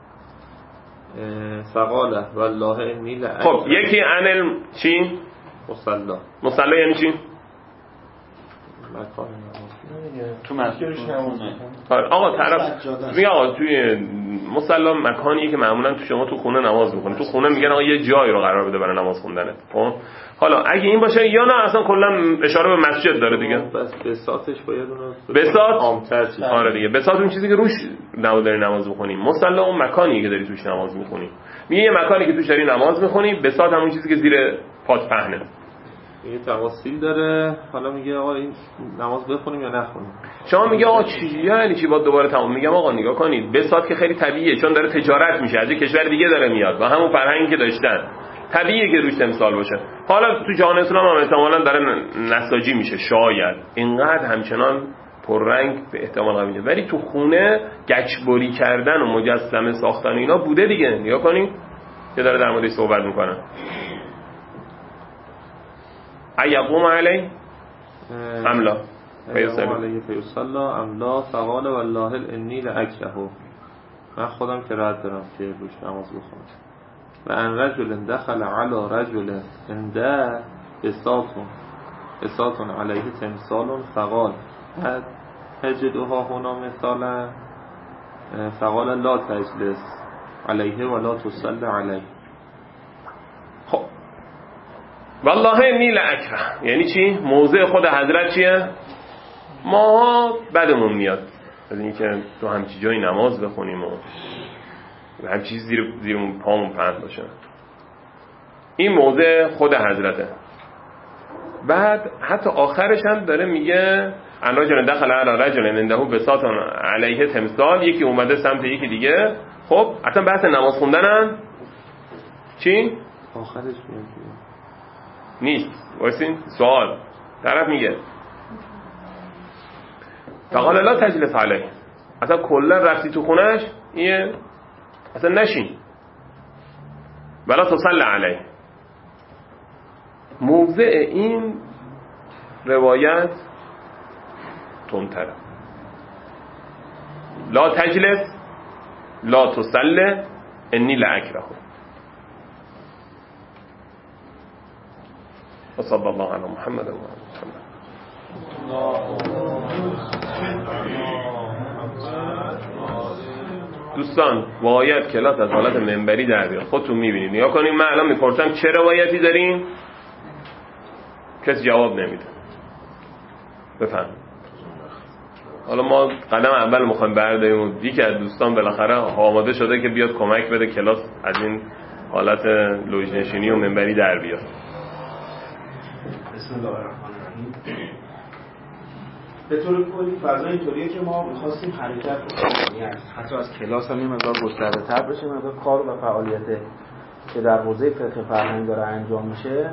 فقاله والله انی لا. خب یکی انل چی؟ مصلی. مصلی یعنی چی؟ مکان تو مسجدش نمونه. آقا طرف میگه آقا توی مصلی مکانیه که معمولا تو شما تو خونه نماز میکنی. تو خونه میگن آقا یه جایی رو قرار بده برای نماز خوندنت. خب حالا اگه این باشه یا نه اصلا کلا اشاره به مسجد داره دیگه. بس بساطش باید اونو بساط عام‌تر چیز. آره دیگه بساط اون چیزی که روش داری نماز میخونی. مصلی اون مکانیه که داری توش نماز میخونی. میگه یه مکانی که توش داری نماز میخونی. بساط همون چیزی که زیر پات پهنه. یه تواصیل داره. حالا میگه آقا این نماز بخونیم یا نخونیم. شما میگه آقا چی یعنی چی باید دوباره تمام. میگم آقا نگاه کنید بساط که خیلی طبیعیه چون داره تجارت میشه از یه کشور دیگه داره میاد و همون فرهنگی که داشتن طبیعیه که روش تمثال باشه. حالا تو جهان اسلام هم احتمالاً داره نساجی میشه شاید اینقدر همچنان پررنگ به احتمال قویه، ولی تو خونه گچبری کردن و مجسمه ساختن اینا بوده دیگه. نگاه کنید که داره در موردش صحبت میکنه. ایقوم علی املا ایقوم علی فیصلی املا فقال والله انی لاکره. من خودم که رد دارم که روش نماز بخونم. و ان رجل دخل علی رجل عنده بساطون بساطون علیه تمثال فقال تجدها هنا مثالا فقال لا تجلس علیه ولا تصلی علیه. خب والله انی لاکره یعنی چی؟ موضع خود حضرت چیه؟ ما بدمون میاد از اینکه تو همچی جایی نماز بخونیم و همچی چیز زیر زیرمون پامون پهن باشه. این موضع خود حضرته. بعد حتی آخرش هم داره میگه ان رجل دخل علی رجل عنده بساط علیه تمثال. یکی اومده سمت یکی دیگه. خب اصلا بحث نماز خوندنن چی؟ آخرش میاد نیست. واسین سوال طرف میگه فقال لا تجلس علیه. اصلا کلا رفتی تو خونش این اصلا نشین ولا تصلی علیه. موضع این روایت تندتره. لا تجلس لا تصلی انی لاکره. وصلی الله علی محمد و محمد. دوستان باید کلاس از حالت منبری در بیاد. خودتون میبینید. نگاه کنید من الان میپرسم چه روایتی داریم؟ کسی جواب نمیده. بفهم. حالا ما قدم اول میخوایم برداریم و یکی از دوستان بالاخره آماده شده که بیاد کمک بده کلاس از این حالت لوژنشینی و منبری در بیاد. بسم الله الرحمن الرحیم. به طور کلی فضا اینطوریه که ما می‌خواستیم حرکت کنیم، یعنی حتی از کلاس هم یه مقدار گسترده‌تر بشه، مقدار کار و فعالیت که در حوزه فقه فرهنگ داره انجام میشه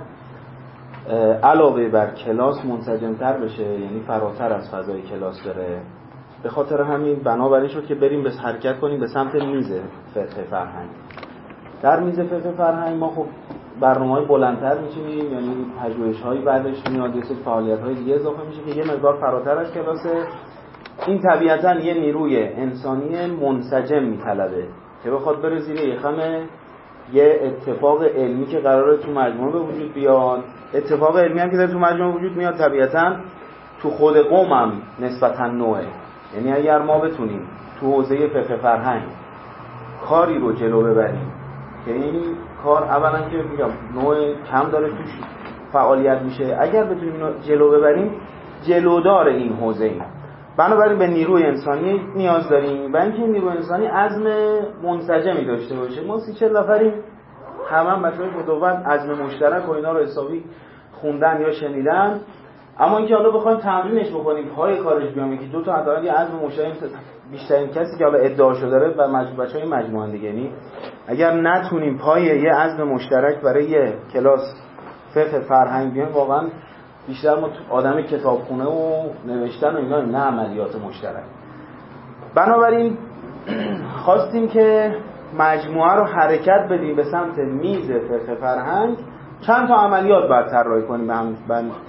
علاوه بر کلاس منسجم‌تر بشه، یعنی فراتر از فضای کلاس بره. به خاطر همین بنابراین شد که بریم به حرکت کنیم به سمت میز فقه فرهنگ. در میز فقه فرهنگ ما خب برنامه‌های بلندتر می‌چینیم، یعنی پژوهش‌های بعدش میاد، یه سری فعالیت‌های دیگه اضافه میشه که یه مقدار فراتر از کلاسه. این طبیعتاً یه نیروی انسانی منسجم می‌طلبه که بخواد بره زیر یخم یه اتفاق علمی که قراره تو مجموعه به وجود بیاد. اتفاق علمی هم که تو مجموعه وجود میاد طبیعتاً تو خود قوم هم نسبتاً نوعه. یعنی اگر ما بتونیم تو حوزه فقه فرهنگ کاری رو جلو ببریم که این کار اولا که میگم نوع کم داره توش فعالیت میشه، اگر بتونیم اینو جلو ببریم جلودار این حوزه ایم. بنابراین به نیروی انسانی نیاز داریم و اینکه نیروی انسانی عزم منسجمی داشته باشه. ما سی چهل نفریم، همه هم بچه‌های مدون عزم مشترک و اینا رو حسابی خوندن یا شنیدن، اما اینکه حالا بخوایم تمرینش بکنیم پای کارش بیام که دو تا حداقل یه عزم مشترک بیشترین کسی که حالا ادعاشو داره و مجموعه بچه‌های مجموعه دیگه، یعنی اگر نتونیم پای یه عزم مشترک برای یه کلاس فقه فرهنگ بیام، واقعا بیشتر ما آدم کتابخونه و نوشتن و اینا، نه عملیات مشترک. بنابراین خواستیم که مجموعه رو حرکت بدیم به سمت میز فقه فرهنگ. چند تا عملیات باید طراحی کنیم به هم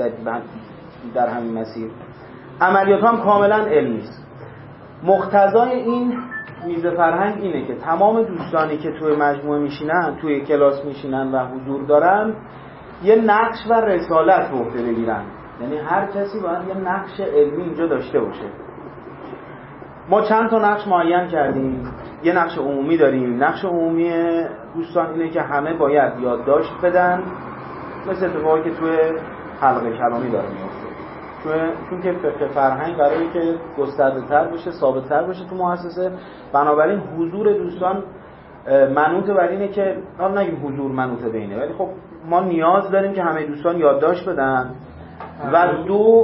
در همین مسیر. عملیات هم کاملا علمی است. مقتضای این میز فرهنگ اینه که تمام دوستانی که توی مجموعه میشینن، توی کلاس میشینن و حضور دارن، یه نقش و رسالت به عهده بگیرن. یعنی هر کسی باید یه نقش علمی اینجا داشته باشه. ما چند تا نقش معین کردیم. یه نقش عمومی داریم. نقش عمومی دوستان اینه که همه باید یادداشت بدن، مثل اتفاقی که توی حلقه کلامی داره میفته. چون که فقه فرهنگ برای که گسترده‌تر بشه، ثابت‌تر بشه تو مؤسسه، بنابراین حضور دوستان منوط بر اینه که حالا نگیم حضور منوط به اینه، ولی خب ما نیاز داریم که همه دوستان یادداشت بدن و دو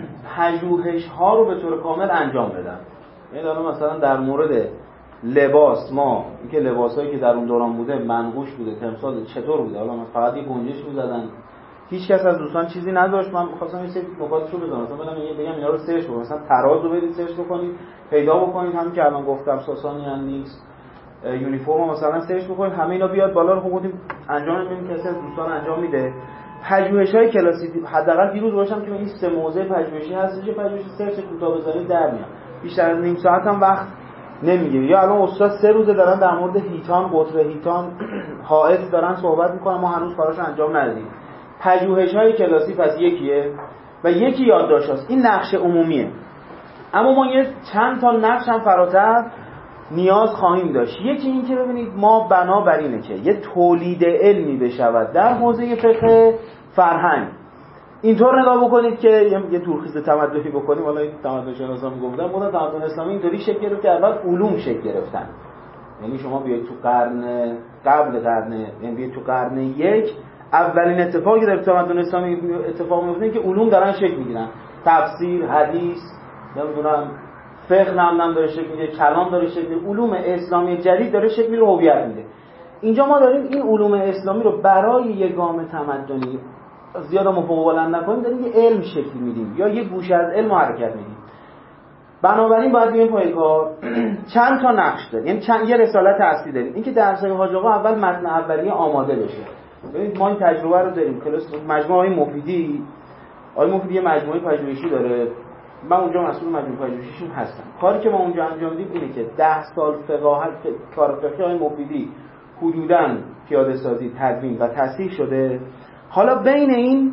پژوهش‌ها رو به طور کامل انجام بدن. یعنی حالا مثلا در مورد لباس، ما اینکه لباسایی که در اون دوران بوده منقوش بوده، تمثال چطور بوده، حالا فقط یه گنجش می‌زدن، هیچ کس از دوستان چیزی نداشت. من خواستم این سری نکاتشو بزنم، مثلا بدم بگم اینا رو سرچ کنید، مثلا تراز رو برید سرچ بکنید پیدا بکنید، همین که الان گفتم ساسانیان نیست، یونیفرم مثلا سرچ بکنید، همه اینا بیاد بالا رو خوندیم انجام میدیم، کسی از دوستان انجام میده. پژوهش‌های کلاسی حداقل دیروز باشم که این سه موضوع پژوهشی هست که پژوهش سرچ کوتاه بزنید در میاد، بیشتر از نیم ساعت هم وقت نمیگیره. یا الان استاد سه روزه دارن در مورد هیتان، قطره هیتان، حائط دارن صحبت میکنن، ما هنوز کاراشو انجام ندادیم. پژوهش‌های کلاسی پس یکیه و یکی یادداشت‌هاست. این نقش عمومیه. اما ما یه چند تا نقش هم فراتر نیاز خواهیم داشت. یکی این که ببینید ما بنابر اینه که یه تولید علمی بشود در حوزه فقه فرهنگ. اینطور نگاه بکنید که یه تورخیز تمدنی بکنیم. حالا این تمدن شناسا میگفتن بودن تمدن اسلامی اینطوری شکل گرفت که اول علوم شکل گرفتن. یعنی شما بیاید تو قرن قبل قرن یعنی بیاید تو قرن یک، اولین اتفاقی در تمدن اسلامی اتفاق میفته که علوم دارن شکل میگیرن. تفسیر، حدیث، نمیدونم فقه هم داره شکل میگیره، کلام داره شکل میگیره، علوم اسلامی جدید داره شکل میگیره، هویت میده. اینجا ما داریم این علوم اسلامی رو برای یک گام تمدنی زیاد مفوق بلند نکنیم، داریم یه علم شکل میدیم یا یه گوشه از علم حرکت میدیم. بنابراین باید بیایم پای کار. چند تا نقش داریم، یعنی چند یه رسالت اصلی داریم. اینکه درس‌های حاج آقا اول متن اولیه آماده بشه. ببینید ما این تجربه رو داریم. کلاس مجموعه مفیدی، آقای مفیدی یه مجموعه پژوهشی داره. من اونجا مسئول مجموعه پژوهشیشون هستم. کاری که ما اونجا انجام میدیم اینه که ده سال فقاهت کار فقهی آقای مفیدی حدوداً پیاده سازی، تدوین و تصحیح شده. حالا بین این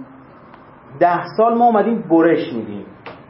ده سال ما اومدیم برش میدیم،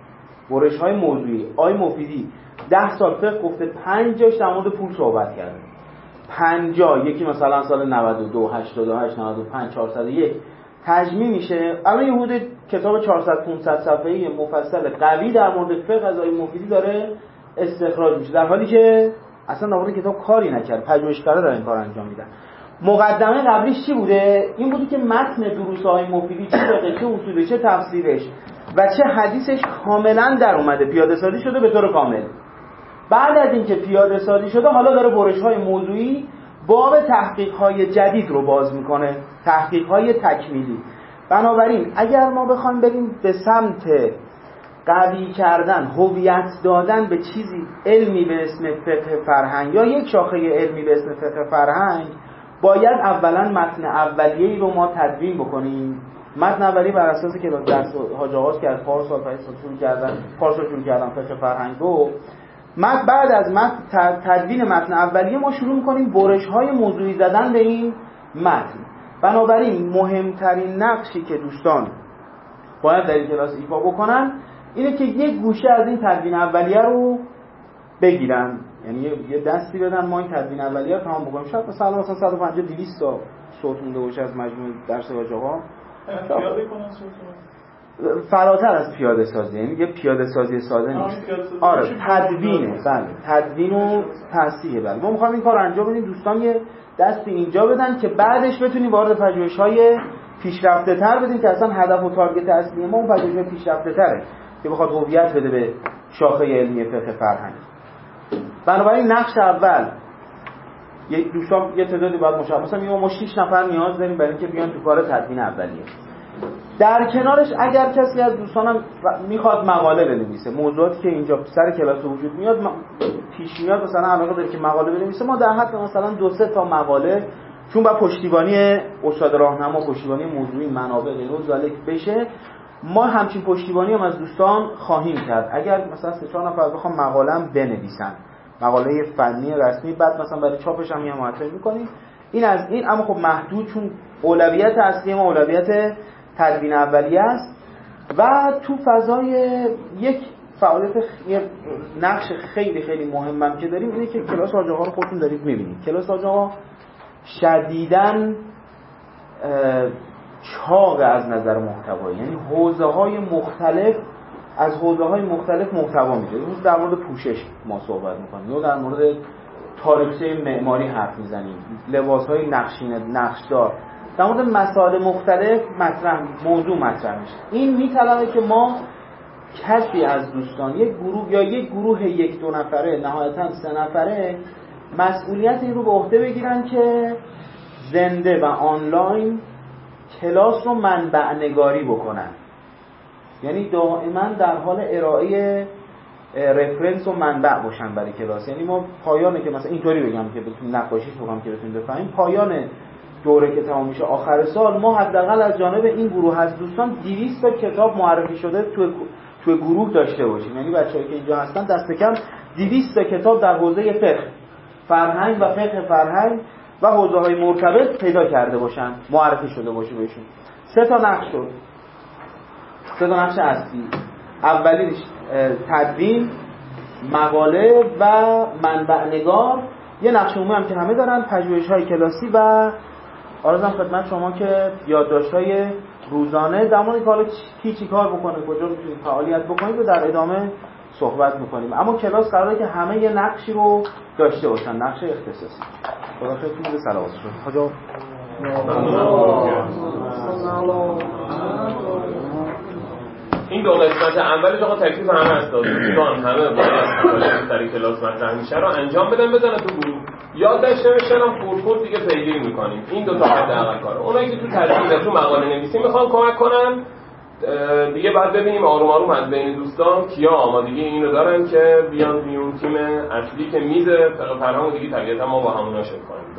برش های موضوعی. آقای مفیدی ده سال فقه گفته، پنج جاش در مورد پول صحبت کرده. پنجاه، یکی مثلا سال نود و دو، هشتاد و هشت، نود و پنج، چهارصد و یک تجمیع میشه. الان یه حدود کتاب چهارصد پانصد صفحه‌ای مفصل قوی در مورد فقه قضایی مفیدی داره استخراج میشه، در حالی که اصلا در مورد کتاب کاری نکرد، پژوهشگرا دارن این کار انجام میدن. مقدمه قبلیش چی بوده؟ این بودی که متن دروس‌های مفیدی چه فقه، چه اصوله، چه تفسیرش و چه حدیثش کاملا در اومده، پیاده سازی شده به طور کامل. بعد از اینکه پیاده سازی شده حالا داره برش‌های موضوعی باب تحقیق‌های جدید رو باز میکنه، تحقیق‌های تکمیلی. بنابراین اگر ما بخوایم بریم به سمت قوی کردن، هویت دادن به چیزی علمی به اسم فقه فرهنگ یا یک شاخه علمی به اسم فقه فرهنگ، باید اولا متن اولیه‌ای رو ما تدوین بکنیم. متن اولیه بر اساسی که درس حاج آغاز که از پارس سال پنج سال شروع کردن، پارس شروع کردن فقه فرهنگ رو، متن بعد از متن تدوین متن اولیه ما شروع می‌کنیم برش‌های موضوعی زدن به این متن. بنابراین مهمترین نقشی که دوستان باید در این کلاس ایفا بکنن اینه که یک گوشه از این تدوین اولیه رو بگیرن، یعنی یه دستی بدن ما این تدوین اولیه رو تمام بکنیم. شاید مثلا مثلا صد و پنجاه دویست تا صوت مونده باشه از مجموع درس حاج آقا، پیاده کنن صوت فراتر از پیاده سازی، یعنی یه پیاده سازی ساده نیست. آره تدوینه، بله تدوین و تصحیح. بله ما می‌خوایم این کار انجام بدیم، دوستان یه دستی اینجا بدن که بعدش بتونیم وارد پژوهش‌های پیشرفته‌تر بدیم که اصلا هدف و تارگت اصلی ما اون پژوهش پیشرفته‌تره که بخواد هویت بده به شاخه علمی فقه فرهنگ. بنابراین نقش اول یک دوستان یه تعدادی باید مشخص مثلا میگم ما شش نفر نیاز داریم برای اینکه بیان تو کار تدوین اولیه. در کنارش اگر کسی از دوستانم میخواد مقاله بنویسه، موضوعاتی که اینجا سر کلاس وجود میاد پیش میاد مثلا علاقه داره که مقاله بنویسه، ما در حد مثلا دو سه تا مقاله، چون با پشتیبانی استاد راهنما، پشتیبانی موضوعی، منابع غیره و ذالک بشه، ما همچین پشتیبانی هم از دوستان خواهیم کرد. اگر مثلا سه چهار نفر بخوام مقاله‌ام بنویسن، مقاله فنی رسمی، بعد مثلا برای چاپش هم میام معطل می‌کنیم. این از این، اما خب محدود، چون اولویت اصلی ما اولویت تدوین اولیه است. و تو فضای یک فعالیت نقش خیلی خیلی مهمم که داریم اینه که کلاس حاج آقا رو خودتون دارید می‌بینید. کلاس حاج آقا شدیداً چاق از نظر محتوایی، یعنی حوزه‌های مختلف از حوزه‌های مختلف محتوا میده. امروز در مورد پوشش ما صحبت می‌کنیم، یا در مورد تاریخچه معماری حرف می‌زنیم، لباس‌های نقشینه نقشدار، در مورد مسائل مختلف مطرح موضوع مطرح میشه. این میطلبه که ما کسی از دوستان، یک گروه یا یک گروه یک دو نفره، نهایتاً سه نفره، مسئولیت این رو به عهده بگیرن که زنده و آنلاین کلاس رو منبع نگاری بکنن، یعنی دائما در حال ارائه رفرنس و منبع باشن برای کلاس. یعنی ما پایانه که مثلا اینطوری بگم که بتونید نقاشیش بگم که بتونید بفهمید، پایان دوره که تمام میشه آخر سال، ما حداقل از جانب این گروه از دوستان دویست تا کتاب معرفی شده تو تو گروه داشته باشیم. یعنی بچه‌ای که اینجا هستن دست کم دویست تا کتاب در حوزه فقه فرهنگ و فقه فرهنگ و حوزه‌های مرتبط پیدا کرده باشن، معرفی شده باشه بهشون. سه تا نقش شد، سه تا نقش اصلی. اولیش تدوین، مقاله و منبع نگار. یه نقش عمومی هم که همه دارن، پژوهش‌های کلاسی و عرضم خدمت شما که یادداشت‌های روزانه در مورد حالا کی چی کار بکنه، کجا میتونید فعالیت بکنید و در ادامه صحبت می‌کنیم. اما کلاس قراره که همه یه نقشی رو داشته باشن، نقش اختصاصی. خدا خیرتون بده، صلوات شد حاجا. این دو قسمت اولش آقا تکلیف همه است، دوستان همه باید سری کلاس مطرح میشه رو انجام بدن، بزنن تو گروه یادداشت نوشتن هم فورکورد دیگه پیگیری میکنیم. این دو تا حداقل کاره. اونایی که تو تدوین تو مقاله نویسی میخوان کمک کنن دیگه بعد ببینیم آروم آروم از بین دوستان کیا آمادگی اینو دارن که بیان بیون تیم اصلی که میزه فقط فرهمون دیگه طبیعتا ما با همونا شکل کنیم.